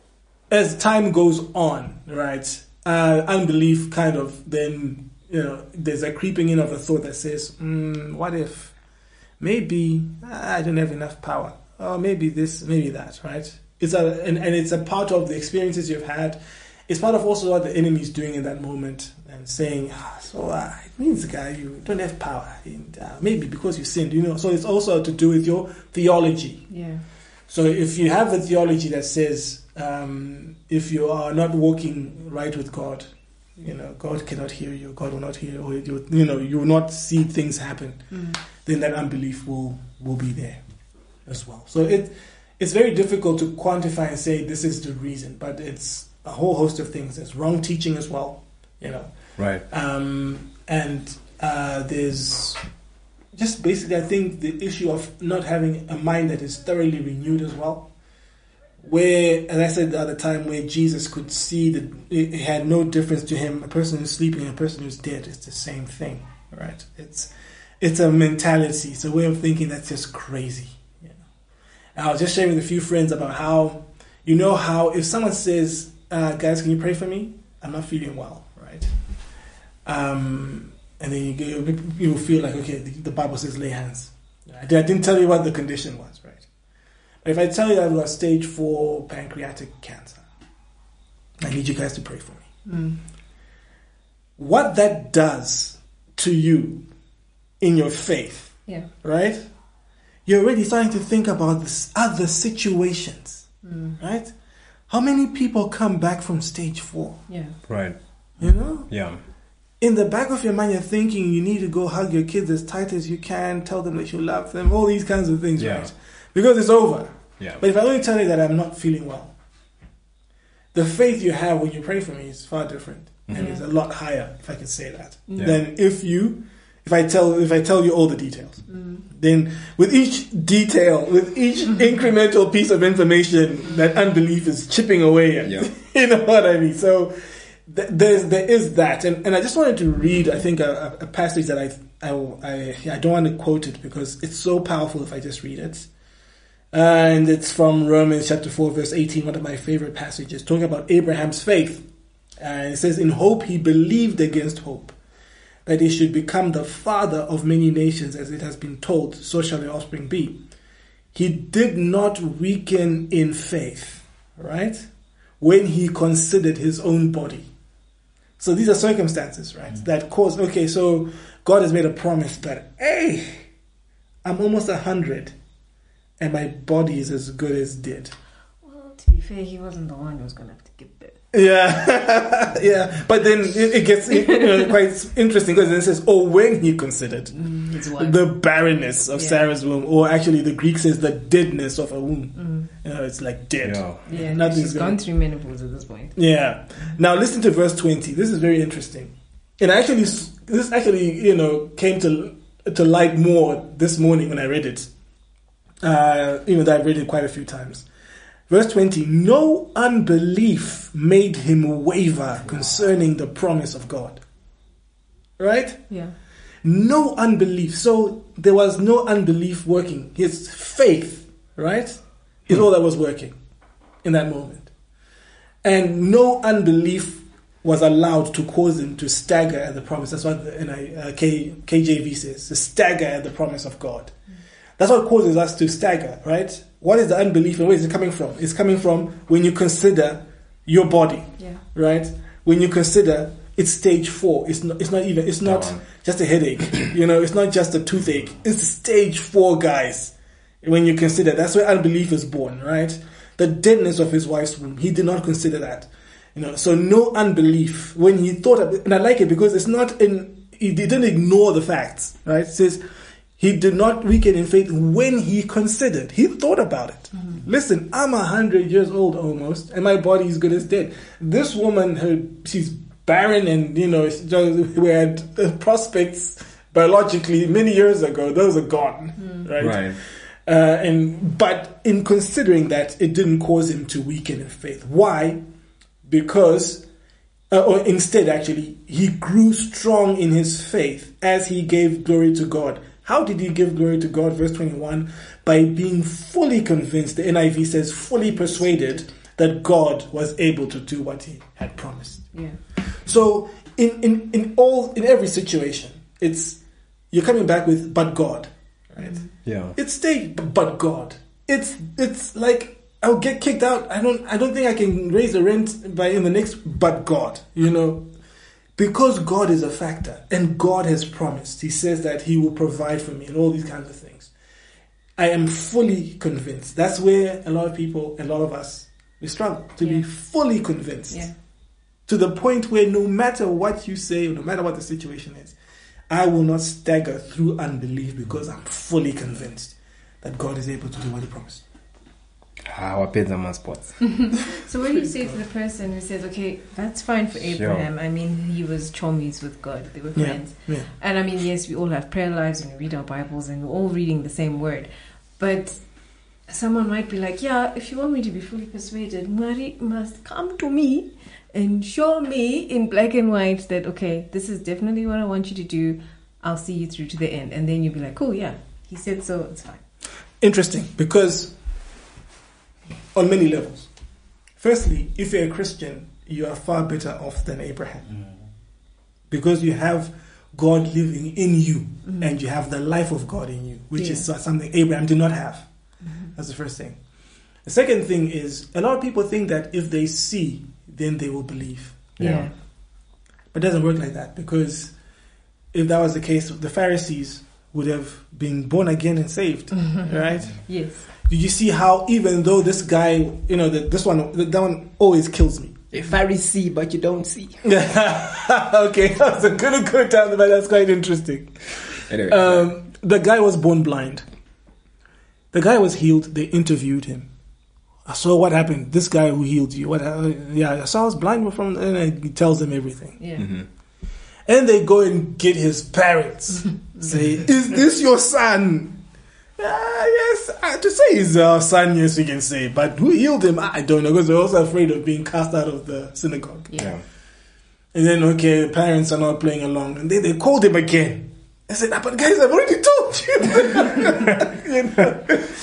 as time goes on, right, uh, unbelief kind of then, you know, there's a creeping in of a thought that says, mm, what if, maybe I don't have enough power, or maybe this, maybe that, right? It's a and, and it's a part of the experiences you've had. It's part of also what the enemy is doing in that moment and saying, ah, so uh, it means, guy, you don't have power, and uh, maybe because you sinned, you know. So it's also to do with your theology. Yeah. So if you have a theology that says, um, if you are not walking right with God, you know, God cannot hear you, God will not hear, or you, you know, you will not see things happen, Mm. then that unbelief will will be there as well. So it it's very difficult to quantify and say this is the reason, but it's a whole host of things. There's wrong teaching as well, you know, Right. um, and uh, there's just basically, I think, the issue of not having a mind that is thoroughly renewed as well. Where, as I said the other time, where Jesus could see that it it had no difference to him, a person who's sleeping and a person who's dead, it's the same thing, right? It's it's a mentality, it's a way of thinking that's just crazy. You know? And I was just sharing with a few friends about how, you know, how if someone says, uh, guys, can you pray for me? I'm not feeling well, right? Um, and then you go, you feel like, okay, the, the Bible says lay hands. I didn't tell you what the condition was, right? But if I tell you that I was stage four pancreatic cancer, I need you guys to pray for me. Mm. What that does to you in your faith, Yeah. right? You're already starting to think about this other situations, Mm. right? How many people come back from stage four? Yeah. Right. You know? Yeah. In the back of your mind, you're thinking you need to go hug your kids as tight as you can, tell them that you love them, all these kinds of things, Yeah. right? Because it's over. Yeah. But if I only tell you that I'm not feeling well, the faith you have when you pray for me is far different, and Mhm. it's a lot higher, if I can say that, Yeah. than if you, if I tell, if I tell you all the details. Mm. Then, with each detail, with each incremental piece of information, that unbelief is chipping away at. Yeah. You know what I mean? So th- there's there is that, and and I just wanted to read, I think, a, a passage that I I I, I don't want to quote it because it's so powerful if I just read it. And it's from Romans chapter four, verse eighteen, one of my favorite passages, talking about Abraham's faith. And it says, in hope he believed against hope, that he should become the father of many nations, as it has been told, so shall your offspring be. He did not weaken in faith, right? When he considered his own body. So these are circumstances, right? Mm. That cause, okay, so God has made a promise that, hey, I'm almost a hundred and my body is as good as dead. Well, to be fair, he wasn't the one who was going to have to give birth. Yeah, yeah. But then it, it gets you know, quite interesting because it says, oh, when he considered mm, the barrenness of yeah. Sarah's womb, or actually the Greek says the deadness of a womb. Mm. You know, it's like dead. Yeah, yeah Nothing's she's gonna... gone through menopause at this point. Yeah. Now listen to verse twenty. This is very interesting. And actually, this actually, you know, came to to light more this morning when I read it. Uh, even though I've read it quite a few times. Verse twenty, no unbelief made him waver concerning the promise of God. Right? Yeah. No unbelief. So there was no unbelief working. His faith, right, is all that was working in that moment. And no unbelief was allowed to cause him to stagger at the promise. That's what the N I, uh, K, K J V says, to stagger at the promise of God. That's what causes us to stagger, right? What is the unbelief and where is it coming from? It's coming from when you consider your body, yeah. right? When you consider it's stage four. It's not. It's not even. It's not just a headache. You know. It's not just a toothache. It's stage four, guys. When you consider, that's where unbelief is born, right? The deadness of his wife's womb. He did not consider that. You know. So no unbelief when he thought of it, and I like it because it's not in. He didn't ignore the facts, right? It says. He did not weaken in faith when he considered. He thought about it. Mm-hmm. Listen, I'm a hundred years old almost, and my body is good as dead. This woman, her, she's barren, and you know, we had prospects biologically many years ago. Those are gone, mm. right? Right. Uh, and but in considering that, it didn't cause him to weaken in faith. Why? Because, uh, or instead, actually, he grew strong in his faith as he gave glory to God. How did he give glory to God? Verse twenty-one, by being fully convinced, the N I V says, fully persuaded that God was able to do what he had promised. Yeah. So in, in, in all in every situation, it's you're coming back with but God. Right? Yeah. It's stay but God. It's it's like I'll get kicked out. I don't I don't think I can raise the rent by in the next but God, you know. Because God is a factor and God has promised. He says that he will provide for me and all these kinds of things. I am fully convinced. That's where a lot of people, a lot of us, we struggle to yeah. be fully convinced. Yeah. To the point where no matter what you say, or no matter what the situation is, I will not stagger through unbelief because I'm fully convinced that God is able to do what he promised. Our pins on my spots. So what do you say to the person who says, okay, that's fine for Abraham. Sure. I mean, he was chommies with God. They were friends. Yeah, yeah. And I mean, yes, we all have prayer lives and we read our Bibles and we're all reading the same word. But someone might be like, yeah, if you want me to be fully persuaded, Mari must come to me and show me in black and white that, okay, this is definitely what I want you to do. I'll see you through to the end. And then you'll be like, cool, yeah, he said so, it's fine. Interesting, because on many levels. Firstly, if you're a Christian, you are far better off than Abraham. Mm. Because you have God living in you mm-hmm. and you have the life of God in you, which yeah. is something Abraham did not have. Mm-hmm. That's the first thing. The second thing is, a lot of people think that if they see, then they will believe. Yeah. yeah. But it doesn't work like that, because if that was the case, the Pharisees would have been born again and saved, right? Yes. Did you see how even though this guy, you know, the, this one, the, that one always kills me. A Pharisee, but you don't see. Okay, I was going to go down, but that's quite interesting. Anyway, um, the guy was born blind. The guy was healed. They interviewed him. I saw what happened. This guy who healed you. What? Uh, yeah, I saw I was blind from, and he tells them everything. Yeah. Mm-hmm. And they go and get his parents. Say, is this your son? Uh, yes, uh, to say he's our son, yes, we can say. But who healed him? I don't know, because they're also afraid of being cast out of the synagogue. Yeah. yeah. And then, okay, the parents are not playing along. And then they called him again. I said, ah, but guys, I've already told you. You know?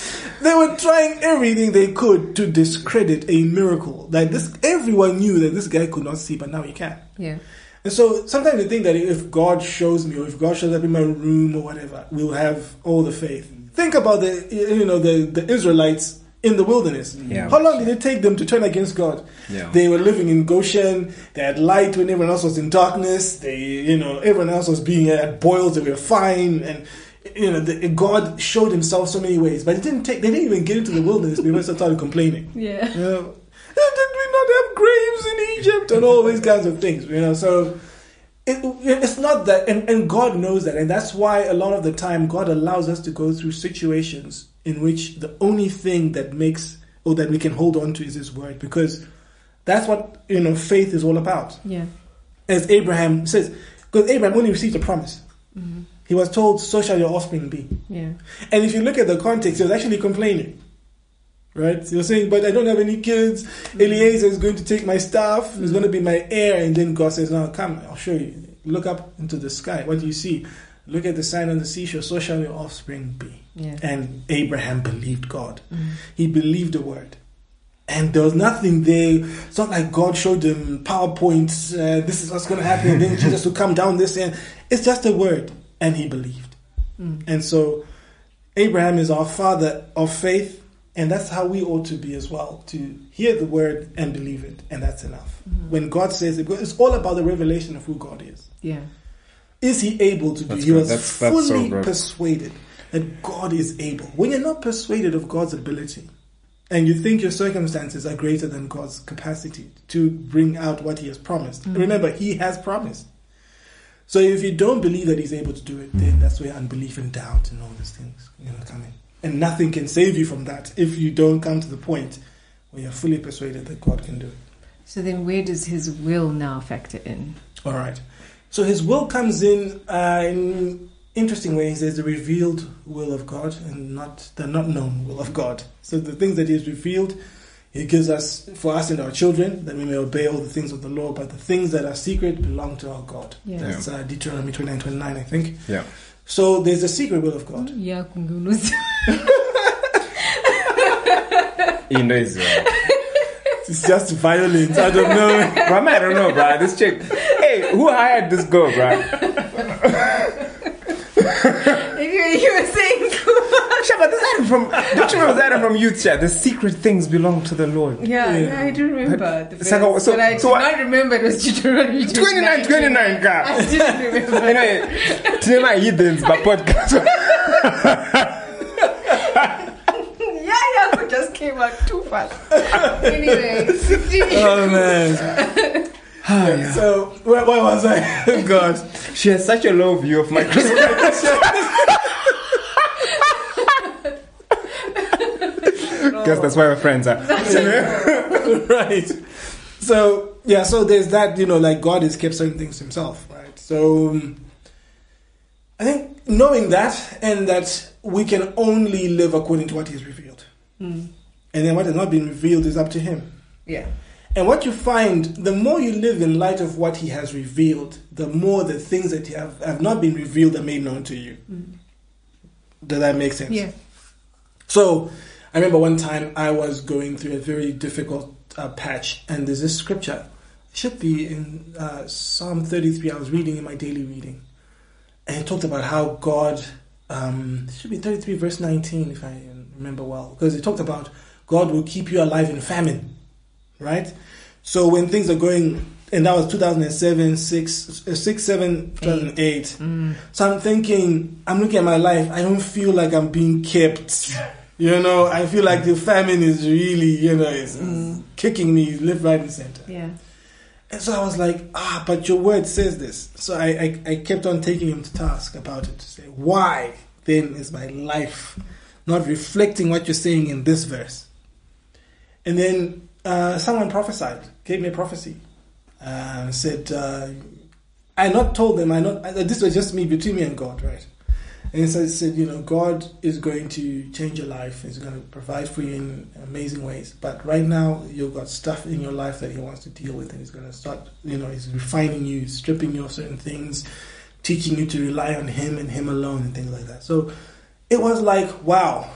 They were trying everything they could to discredit a miracle. Like this, everyone knew that this guy could not see, but now he can. Yeah. And so sometimes I think that if God shows me, or if God shows up in my room or whatever, we'll have all the faith. Think about the, you know, the, the Israelites in the wilderness. Yeah. How long did it take them to turn against God? Yeah. They were living in Goshen. They had light when everyone else was in darkness. They, you know, everyone else was being at boils. They were fine, and you know, the, God showed Himself so many ways. But it didn't take. They didn't even get into the wilderness before they started complaining. Yeah. You know, did we not have graves in Egypt and all these kinds of things? You know, so. It, it's not that, and, and God knows that, and that's why a lot of the time God allows us to go through situations in which the only thing that makes, or that we can hold on to, is His word, because that's what, you know, faith is all about. Yeah. As Abraham says, because Abraham only received a promise. Mm-hmm. He was told, "So shall your offspring be." Yeah. And if you look at the context, he was actually complaining. Right? He was saying, "But I don't have any kids. Eliezer is going to take my staff. He's going to be my heir." And then God says, "No, come, I'll show you. Look up into the sky. What do you see? Look at the sign on the seashore. So shall your offspring be." Yeah. And Abraham believed God. Mm. He believed the word. And there was nothing there. It's not like God showed him PowerPoints. Uh, this is what's going to happen. And then Jesus will come down this end. It's just a word. And he believed. Mm. And so Abraham is our father of faith. And that's how we ought to be as well, to hear the word and believe it, and that's enough. Mm-hmm. When God says it, it's all about the revelation of who God is. Yeah. Is He able to do? That's He good. was That's- that's so fully good. persuaded that God is able. When you're not persuaded of God's ability, and you think your circumstances are greater than God's capacity to bring out what He has promised, Mm-hmm. remember, He has promised. So if you don't believe that He's able to do it, then that's where unbelief and doubt and all these things, you know, come in. And nothing can save you from that if you don't come to the point where you're fully persuaded that God can do it. So then where does His will now factor in? All right. So His will comes in uh, in interesting ways. There's the revealed will of God and not the not known will of God. So the things that He has revealed, He gives us for us and our children, that we may obey all the things of the law. But the things that are secret belong to our God. Yeah. That's uh, Deuteronomy twenty-nine twenty-nine, I think. Yeah. So there's the secret will of God. Yeah, kungunuzi. In Israel. It's just violence. I don't know. Bro, man, I don't know, bro. This chick. Hey, who hired this girl, bro? you, you were saying Shabba, this item from. Don't you remember this item from Youth Chat? The secret things belong to the Lord. Yeah, Yeah. yeah, I do remember. The It's like a- verse, so- but I so do what- not remember it was Deuteronomy twenty-nine twenty-nine, God. I didn't remember. Anyway, today my heathens, but podcast. Yeah, yeah, it just came out too fast. Anyway, Oh man. yeah. So where, where was I? God. She has such a low view of Microsoft. Guess that's why we're friends, huh? Right. So yeah, so there's that, you know, like God has kept certain things to Himself, right? So um, I think knowing that, and that we can only live according to what He has revealed, Mm. and then what has not been revealed is up to Him. Yeah. And what you find, the more you live in light of what He has revealed, the more the things that have, have not been revealed are made known to you. Mm. Does that make sense? Yeah. So I remember one time I was going through a very difficult uh, patch, and there's this scripture. It should be in uh, Psalm thirty-three. I was reading in my daily reading, and it talked about how God. Um, it should be thirty-three verse nineteen, if I remember well, because it talked about God will keep you alive in famine, right? So when things are going, and that was two thousand seven, six, uh, six, seven, two thousand eight. Mm. So I'm thinking, I'm looking at my life. I don't feel like I'm being kept. You know, I feel like the famine is really, you know, it's, Mm. it's kicking me left, right, and center. Yeah. And so I was like, ah, but your word says this. So I, I, I kept on taking him to task about it, to say, why then is my life not reflecting what you're saying in this verse? And then uh, someone prophesied, gave me a prophecy, uh, said, uh, I not told them, I not this was just me, between me and God, right? And so it said, you know, God is going to change your life. He's going to provide for you in amazing ways. But right now, you've got stuff in your life that He wants to deal with, and He's going to start, you know, He's refining you, stripping you of certain things, teaching you to rely on Him and Him alone, and things like that. So it was like, wow,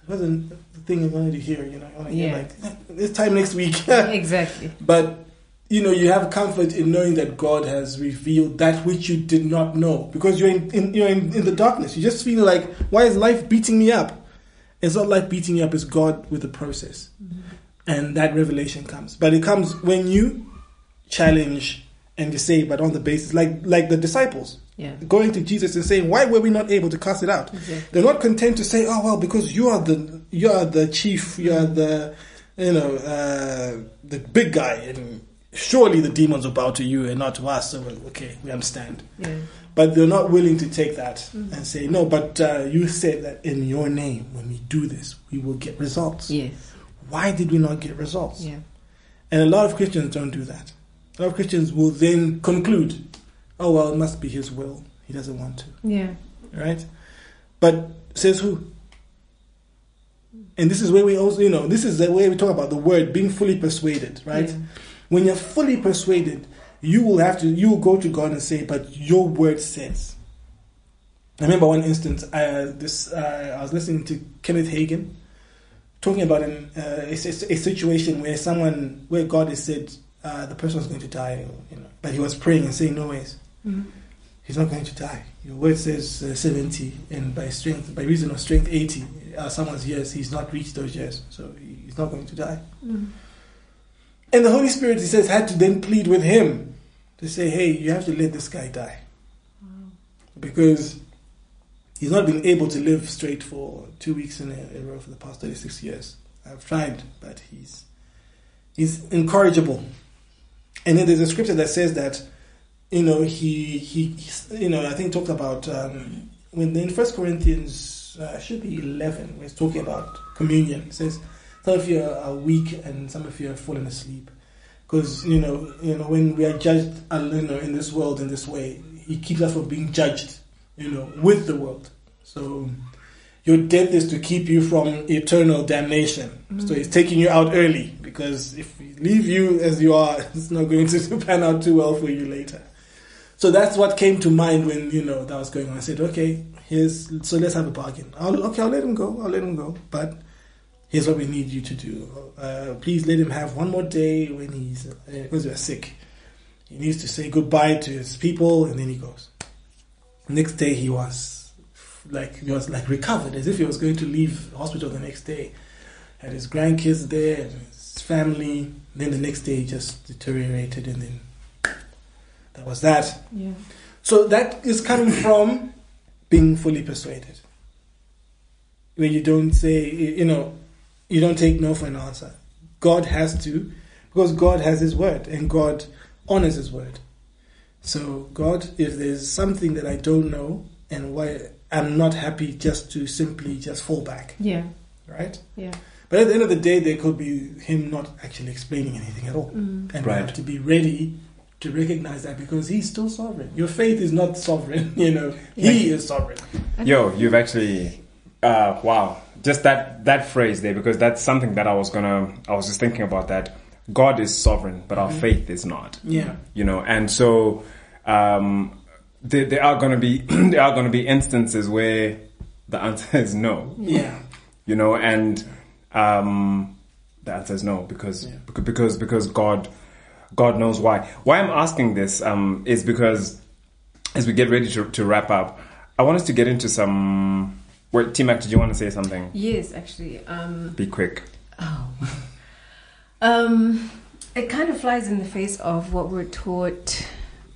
wasn't the thing I wanted to hear. You know, I want to Yeah. hear like this time next week. Exactly. But you know, you have comfort in knowing that God has revealed that which you did not know, because you're in, in you're in, in the darkness. You just feel like, why is life beating me up? It's not life beating you up; it's God with the process, mm-hmm. and that revelation comes. But it comes when you challenge and you say, but on the basis, like like the disciples, yeah, going to Jesus and saying, why were we not able to cast it out? Exactly. They're not content to say, oh well, because you are the you are the chief, you are the you know uh, the big guy, and surely the demons will bow to you and not to us. So, well, okay, we understand. Yeah. But they're not willing to take that mm-hmm. and say, no, but uh, you said that in your name, when we do this, we will get results. Yes. Why did we not get results? Yeah. And a lot of Christians don't do that. A lot of Christians will then conclude, oh, well, it must be his will. He doesn't want to. Yeah. Right? But says who? And this is where we also, you know, this is the way we talk about the word being fully persuaded, right? Yeah. When you're fully persuaded, you will have to, you will go to God and say, but your word says. I remember one instance, uh, this uh, I was listening to Kenneth Hagin talking about an, uh, a, a situation where someone, where God has said uh, the person was going to die, or, you know, but he was praying and saying, no ways, mm-hmm. he's not going to die. Your word says uh, seventy, and by strength, by reason of strength, eighty. Uh, someone's years, he's not reached those years, so he's not going to die. Mm-hmm. And the Holy Spirit, he says, had to then plead with him to say, hey, you have to let this guy die. Wow. Because he's not been able to live straight for two weeks in a, a row for the past thirty-six years. I've tried, but he's he's incorrigible. And then there's a scripture that says that, you know, he, he you know, I think talked about, um, when in First Corinthians, uh, should be eleven, where it's talking about communion. It says, some of you are weak and some of you have fallen asleep. Because, you know, you know, when we are judged, you know, in this world in this way, he keeps us from being judged, you know, with the world. So your death is to keep you from eternal damnation. Mm-hmm. So he's taking you out early, because if we leave you as you are, it's not going to pan out too well for you later. So that's what came to mind when, you know, that was going on. I said, okay, here's, so let's have a bargain. I'll, okay, I'll let him go. I'll let him go. But here's what we need you to do. Uh, please let him have one more day when he's, uh, because we're sick. He needs to say goodbye to his people, and then he goes. Next day he was like, he was like recovered, as if he was going to leave hospital the next day. Had his grandkids there, and his family. Then the next day he just deteriorated, and then that was that. Yeah. So that is coming from being fully persuaded. Where you don't say, you know, you don't take no for an answer. God has to, because God has his word, and God honors his word. So God, if there's something that I don't know, and why I'm not happy just to simply just fall back. Yeah. Right? Yeah. But at the end of the day, there could be him not actually explaining anything at all. Mm. And Right. we have to be ready to recognize that, because he's still sovereign. Your faith is not sovereign, you know. He is sovereign. Yo, you've actually, uh, wow, just that that phrase there, because that's something that I was gonna, I was just thinking about that. God is sovereign, but our faith is not. Yeah. You know, and so um, there, there are gonna be there are gonna be instances where the answer is no. Yeah. You know, and um, the answer is no, because Yeah. because because God. God knows why. Why I'm asking this um, is because as we get ready to, to wrap up, I want us to get into some... Wait, T-Mac, did you want to say something? Yes, actually. Um, Be quick. Oh. um, it kind of flies in the face of what we're taught.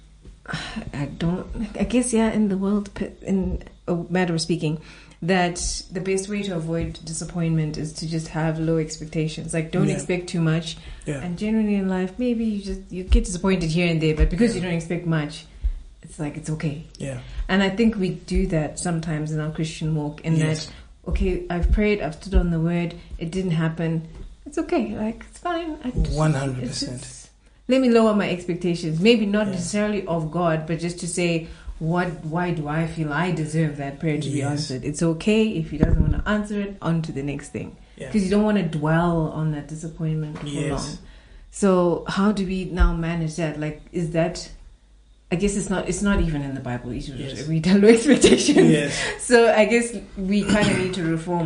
I don't... I guess, yeah, in the world, in a matter of speaking, that the best way to avoid disappointment is to just have low expectations. Like, don't Yeah. expect too much. Yeah. And generally in life, maybe you just you get disappointed here and there, but because you don't expect much, it's like it's okay. Yeah. And I think we do that sometimes in our Christian walk. In Yes. that, okay, I've prayed, I've stood on the word, it didn't happen. It's okay. Like it's fine. I just, one hundred it's percent. just- let me lower my expectations. Maybe not Yeah. necessarily of God, but just to say, what? Why do I feel I deserve that prayer to be Yes. answered? It's okay if he doesn't want to answer it. On to the next thing, Yeah. because you don't want to dwell on that disappointment for Yes. long. So how do we now manage that? Like, is that? I guess it's not. It's not even in the Bible. You should Yes. read low expectations. Yes. So I guess we kind of need to reform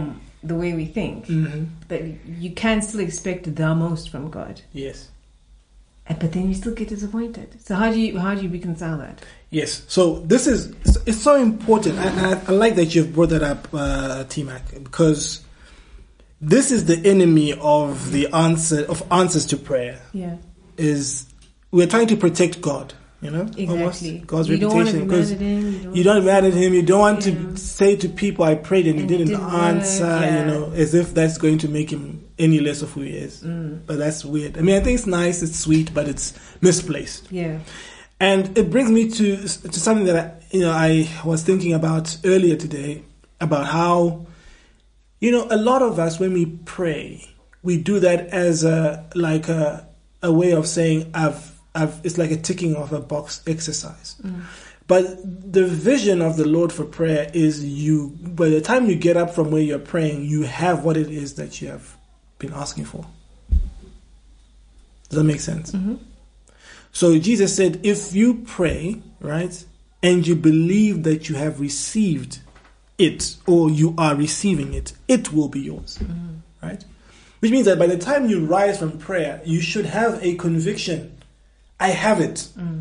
the way we think, Mm-hmm. that you can still expect the most from God, Yes. and but then you still get disappointed. So how do you how do you reconcile that? Yes. So this is it's so important, and I, I like that you've brought that up, uh, T-Mac, because this is the enemy of the answer of answers to prayer. Yeah, Is we're trying to protect God, you know, exactly. almost God's you don't want to reputation, be mad because at him. You don't, you don't mad at him. You don't want Yeah. to say to people, "I prayed and he And didn't, it didn't answer," work, yeah. you know, as if that's going to make him any less of who he is. Mm. But that's weird. I mean, I think it's nice, it's sweet, but it's misplaced. Yeah. And it brings me to to something that I, you know I was thinking about earlier today, about how, you know, a lot of us, when we pray, we do that as a like a a way of saying I've I've it's like a ticking of a box exercise. Mm. But the vision of the Lord for prayer is, you by the time you get up from where you're praying, you have what it is that you have been asking for. Does that make sense? Mm-hmm. So Jesus said, if you pray, right, and you believe that you have received it, or you are receiving it, it will be yours, Mm-hmm. right? Which means that by the time you rise from prayer, you should have a conviction. I have it. Mm.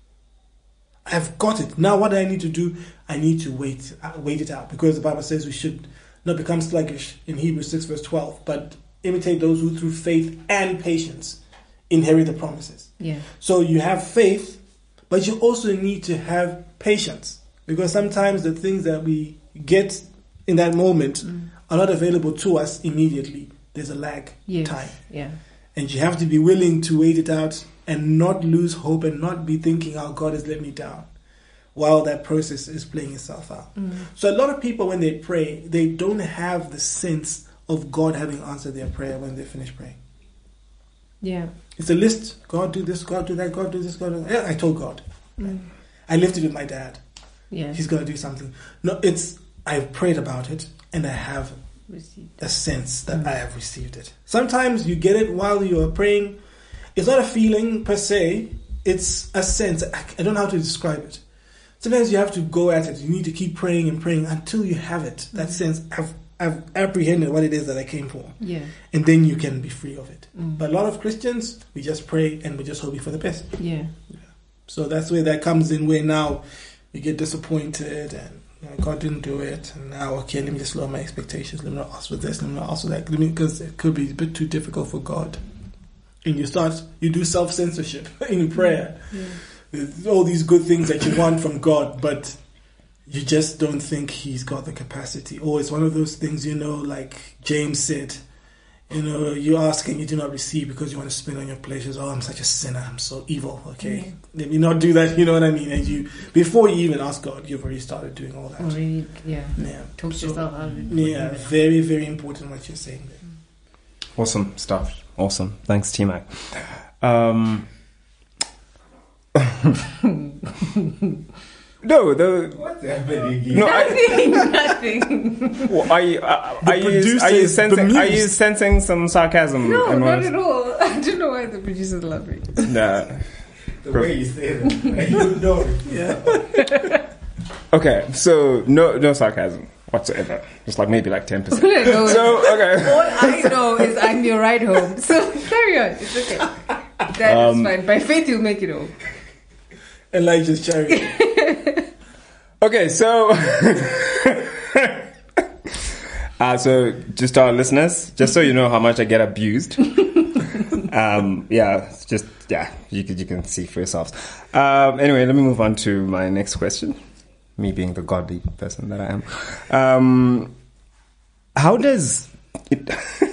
I've got it. Now what do I need to do? I need to wait, uh, wait it out, because the Bible says we should not become sluggish in Hebrews six verse twelve, but imitate those who through faith and patience inherit the promises. Yeah. So you have faith, but you also need to have patience, because sometimes the things that we get in that moment Mm. are not available to us immediately. There's a lag Yes. time, Yeah. and you have to be willing to wait it out and not lose hope and not be thinking, "Oh, God has let me down," while that process is playing itself out. Mm. So a lot of people, when they pray, they don't have the sense of God having answered their prayer when they finish praying. Yeah. It's a list. God do this, God do that, God do this, God do that. Yeah, I told God. Mm. I left it with my dad. Yeah. He's going to do something. No, it's, I've prayed about it and I have Received. a sense that Mm. I have received it. Sometimes you get it while you are praying. It's not a feeling per se. It's a sense. I, I don't know how to describe it. Sometimes you have to go at it. You need to keep praying and praying until you have it. That Mm. sense, I've, I've apprehended what it is that I came for. Yeah. And then you can be free of it. Mm. But a lot of Christians, we just pray and we're just hoping for the best. Yeah. So that's where that comes in, where now you get disappointed and, you know, God didn't do it. And now, okay, let me just lower my expectations. Let me not ask for this. Let me not ask for that. Because it could be a bit too difficult for God. And you start, you do self-censorship in prayer. Yeah. There's all these good things that you want from God, but you just don't think He's got the capacity. Or it's one of those things, you know, like James said, you know, you ask and you do not receive because you want to spend on your pleasures. Oh, I'm such a sinner. I'm so evil. Okay. Yeah. Let me not do that. You know what I mean? And you, before you even ask God, you've already started doing all that. Already. Yeah. Yeah. Talk So, yourself out of it. yeah. Very, very important what you're saying there. Awesome stuff. Awesome. Thanks, T-Mac. Um, no, the What's happening? no. I, Nothing. Nothing. well, are you are, are, you, producer are you is sensing are you bemused. sensing some sarcasm? No, in not what- at all. I don't know why the producers love me. Nah. The way you say that, you don't know. Yeah. Okay, so no no sarcasm whatsoever. Just like maybe like ten percent. No, So okay. all I know is I'm your ride home. So carry on. It's okay. That is Um, fine. By faith, you'll make it home. Elijah's chariot. Okay, so uh, so just to our listeners, just so you know how much I get abused. um, yeah, it's just yeah, you can you can see for yourselves. Um, anyway, let me move on to my next question. Me being the godly person that I am, um, how does it?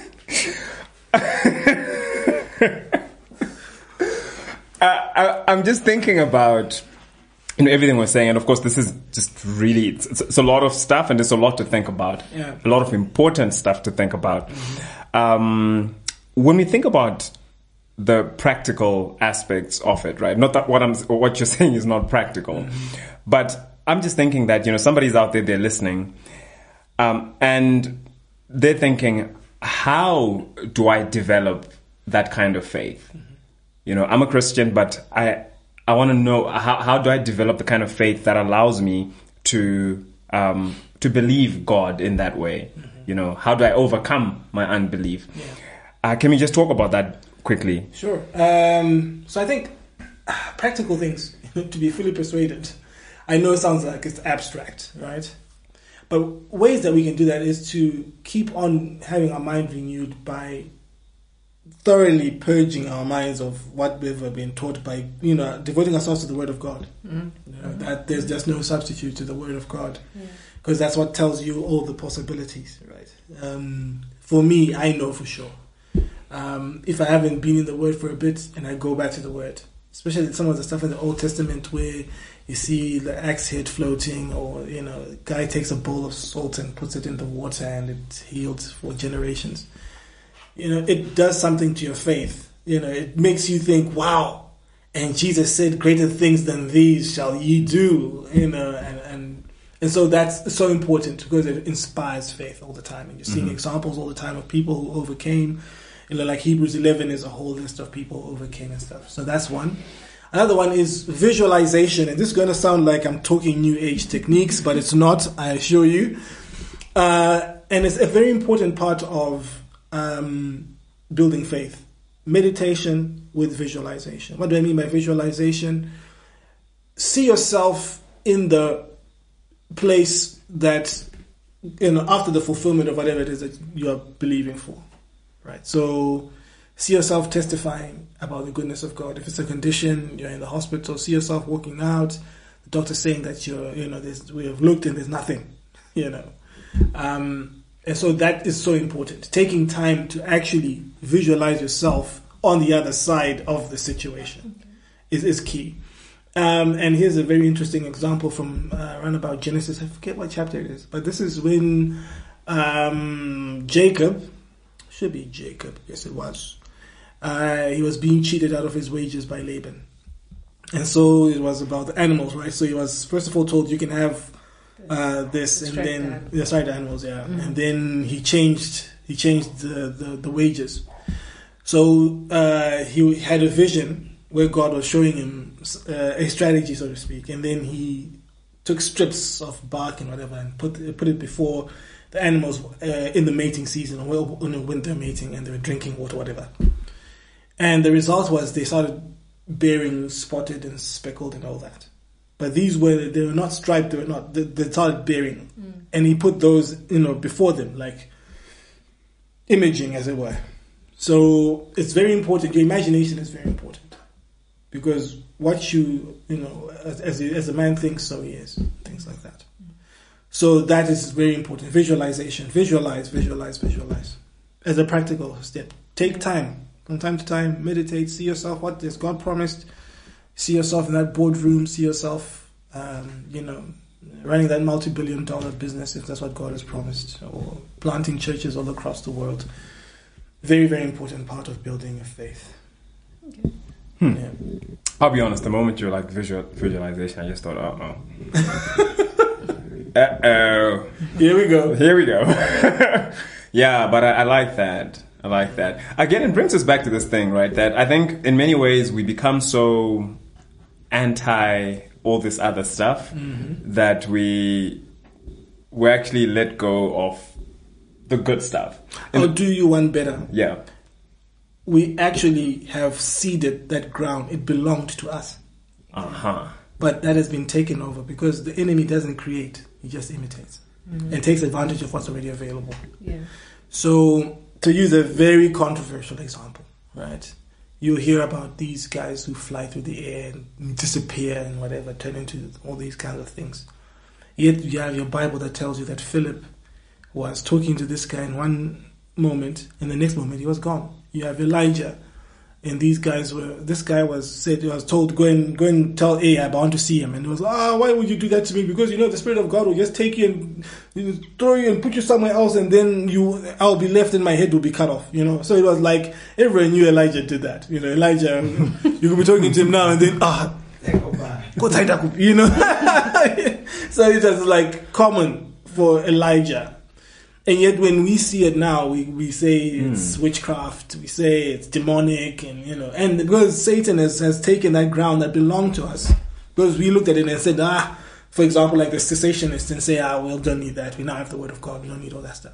I, I, I'm just thinking about, you know, everything we're saying, and of course, this is just really, it's, it's, it's a lot of stuff, and there's a lot to think about. Yeah. A lot of important stuff to think about. Um, when we think about the practical aspects of it, right? Not that what I'm, what you're saying is not practical, Mm-hmm. but I'm just thinking that, you know, somebody's out there, they're listening, um, and they're thinking, how do I develop that kind of faith? Mm-hmm. You know, I'm a Christian, but I I want to know how how do I develop the kind of faith that allows me to um, to believe God in that way? Mm-hmm. You know, how do I overcome my unbelief? Yeah. Uh, can we just talk about that quickly? Sure. Um, so I think uh, practical things to be fully persuaded. I know it sounds like it's abstract, right? But ways that we can do that is to keep on having our mind renewed by thoroughly purging our minds of what we've been taught by, you know, devoting ourselves to the Word of God. Mm. You know, that there's just no substitute to the Word of God, because that's what tells you all the possibilities, right? Um, for me, I know for sure. Um, if I haven't been in the Word for a bit and I go back to the Word, especially some of the stuff in the Old Testament where you see the axe head floating, or, you know, a guy takes a bowl of salt and puts it in the water and it healed for generations. You know, it does something to your faith. You know, it makes you think, wow. And Jesus said, greater things than these shall ye do. You know, and, and, and so that's so important, because it inspires faith all the time. And you're seeing mm-hmm. examples all the time of people who overcame. You know, like Hebrews eleven is a whole list of people who overcame and stuff. So that's one. Another one is visualization. And this is going to sound like I'm talking new age techniques, but it's not, I assure you. Uh, and it's a very important part of um, building faith. Meditation with visualization. What do I mean by visualization? See yourself in the place that, you know, after the fulfillment of whatever it is that you are believing for. Right? So see yourself testifying about the goodness of God. If it's a condition, you're in the hospital, see yourself walking out, the doctor saying that you're, you know, there's, we have looked and there's nothing, you know. Um, and so that is so important. Taking time to actually visualize yourself on the other side of the situation okay. is, is key. Um, and here's a very interesting example from uh, around about Genesis. I forget what chapter it is, but this is when um, Jacob, should be Jacob, yes it was, Uh, he was being cheated out of his wages by Laban. And so it was about the animals, right? So he was, first of all, told you can have uh, this, and then, yeah, sorry, the animals, yeah. Mm-hmm. And then he changed, he changed the, the, the wages. So uh, he had a vision where God was showing him uh, a strategy, so to speak. And then he took strips of bark and whatever and put, put it before the animals uh, in the mating season, or in the winter mating, and they were drinking water, whatever. And the result was they started bearing spotted and speckled and all that. But these were, they were not striped, they were not, they, they started bearing. Mm. And he put those, you know, before them, like imaging, as it were. So it's very important. Your imagination is very important. Because what you, you know, as, as, a, as a man thinks, so he is. Things like that. Mm. So that is very important. Visualization. Visualize, visualize, visualize. As a practical step. Take time. From time to time, meditate, see yourself, what has God promised, see yourself in that boardroom, see yourself, um, you know, running that multi-billion dollar business, if that's what God has promised, or planting churches all across the world. Very, very important part of building a faith. Okay. Hmm. Yeah. I'll be honest, the moment you're like visual, visualization, I just thought, uh-oh. uh-oh. Here we go. Here we go. Yeah, but I, I like that. I like that. Again, it brings us back to this thing, right? That I think in many ways we become so anti all this other stuff mm-hmm. that we we actually let go of the good stuff. Or do you want better? Yeah. We actually have ceded that ground. It belonged to us. Uh-huh. But that has been taken over because the enemy doesn't create. He just imitates. Mm-hmm. And takes advantage of what's already available. Yeah. So, to use a very controversial example, right? You hear about these guys who fly through the air and disappear and whatever, turn into all these kinds of things. Yet you have your Bible that tells you that Philip was talking to this guy in one moment, and the next moment he was gone. You have Elijah, and these guys were. This guy was said he was told go and go and tell Ahab I want to see him, and he was ah oh, why would you do that to me? Because you know the Spirit of God will just take you and you know, throw you and put you somewhere else, and then you I'll be left and my head will be cut off. You know, so it was like everyone knew Elijah did that. You know, Elijah, you could be talking to him now and then ah go tight up, you know. So it was like common for Elijah. And yet when we see it now, we, we say it's mm. witchcraft, we say it's demonic, and you know, and because Satan has, has taken that ground that belonged to us, because we looked at it and said, ah, for example, like the cessationists and say, ah, we don't need that, we now have the word of God, we don't need all that stuff.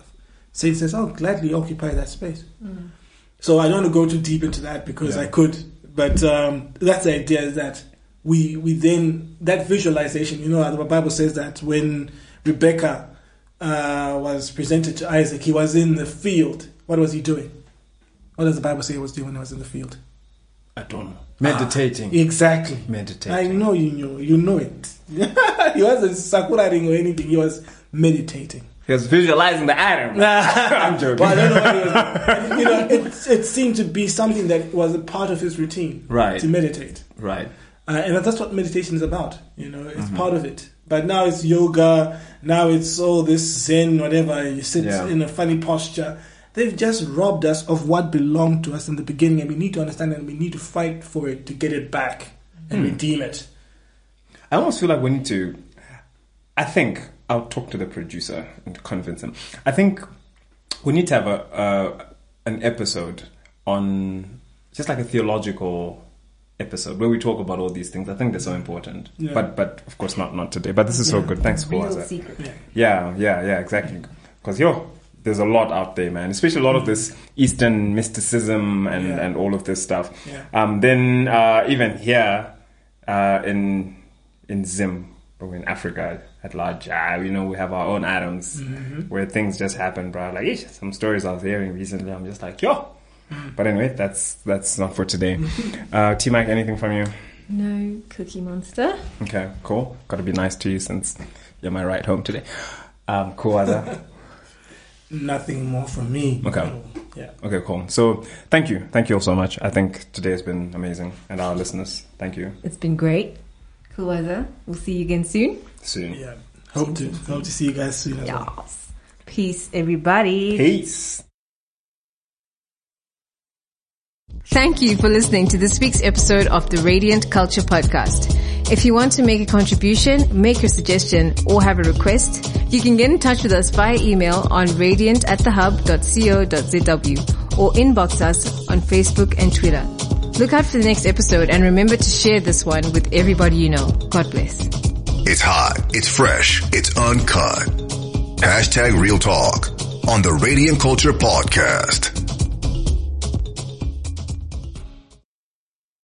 Satan says, "I'll gladly occupy that space." Mm. So I don't want to go too deep into that because yeah. I could, but um, that's the idea: is that we we then that visualization. You know, the Bible says that when Rebecca uh, was presented to Isaac, he was in the field. What was he doing? What does the Bible say he was doing when he was in the field? I don't know. Meditating. Ah, exactly. Meditating. I know you know. You know it. He wasn't sakuraing or anything. He was meditating. He was visualizing the atom. I'm joking. Well, I don't know what he was. You know, it, it seemed to be something that was a part of his routine. Right. To meditate. Right. Uh, and that's what meditation is about. You know, it's mm-hmm. part of it. But now it's yoga. Now it's all this Zen, whatever. You sit yeah. in a funny posture. They've just robbed us of what belonged to us in the beginning, and we need to understand and we need to fight for it to get it back and mm. redeem it. I almost feel like we need to. I think I'll talk to the producer and convince him. I think we need to have a uh, an episode on just like a theological episode where we talk about all these things. I think they're so important, yeah. but but of course not not today. But this is so yeah. good. Thanks for real secret. Yeah, yeah, yeah, exactly. Because yo. There's a lot out there, man. Especially a lot of this Eastern mysticism and, yeah. and all of this stuff. Yeah. Um, then uh, even here uh, in in Zim or in Africa at large, uh, you know, we have our own atoms mm-hmm. where things just happen, bro. Like eesh, some stories I was hearing recently, I'm just like, yo. Mm. But anyway, that's that's not for today. uh, T Mac, anything from you? No, Cookie Monster. Okay, cool. Got to be nice to you since you're my ride home today. Um, cool, Azza. Nothing more from me. Okay. Yeah. Okay, cool. So thank you. Thank you all so much. I think today has been amazing. And our listeners, thank you. It's been great. Kuwaza. We'll see you again soon. Soon. Yeah. Hope to hope to see you guys soon as yes. well. Peace, everybody. Peace. Thank you for listening to this week's episode of the Radiant Culture Podcast. If you want to make a contribution, make your suggestion, or have a request, you can get in touch with us via email on radiant at the hub dot co dot z w or inbox us on Facebook and Twitter. Look out for the next episode and remember to share this one with everybody you know. God bless. It's hot, it's fresh, it's uncut. Hashtag Real Talk on the Radiant Culture Podcast.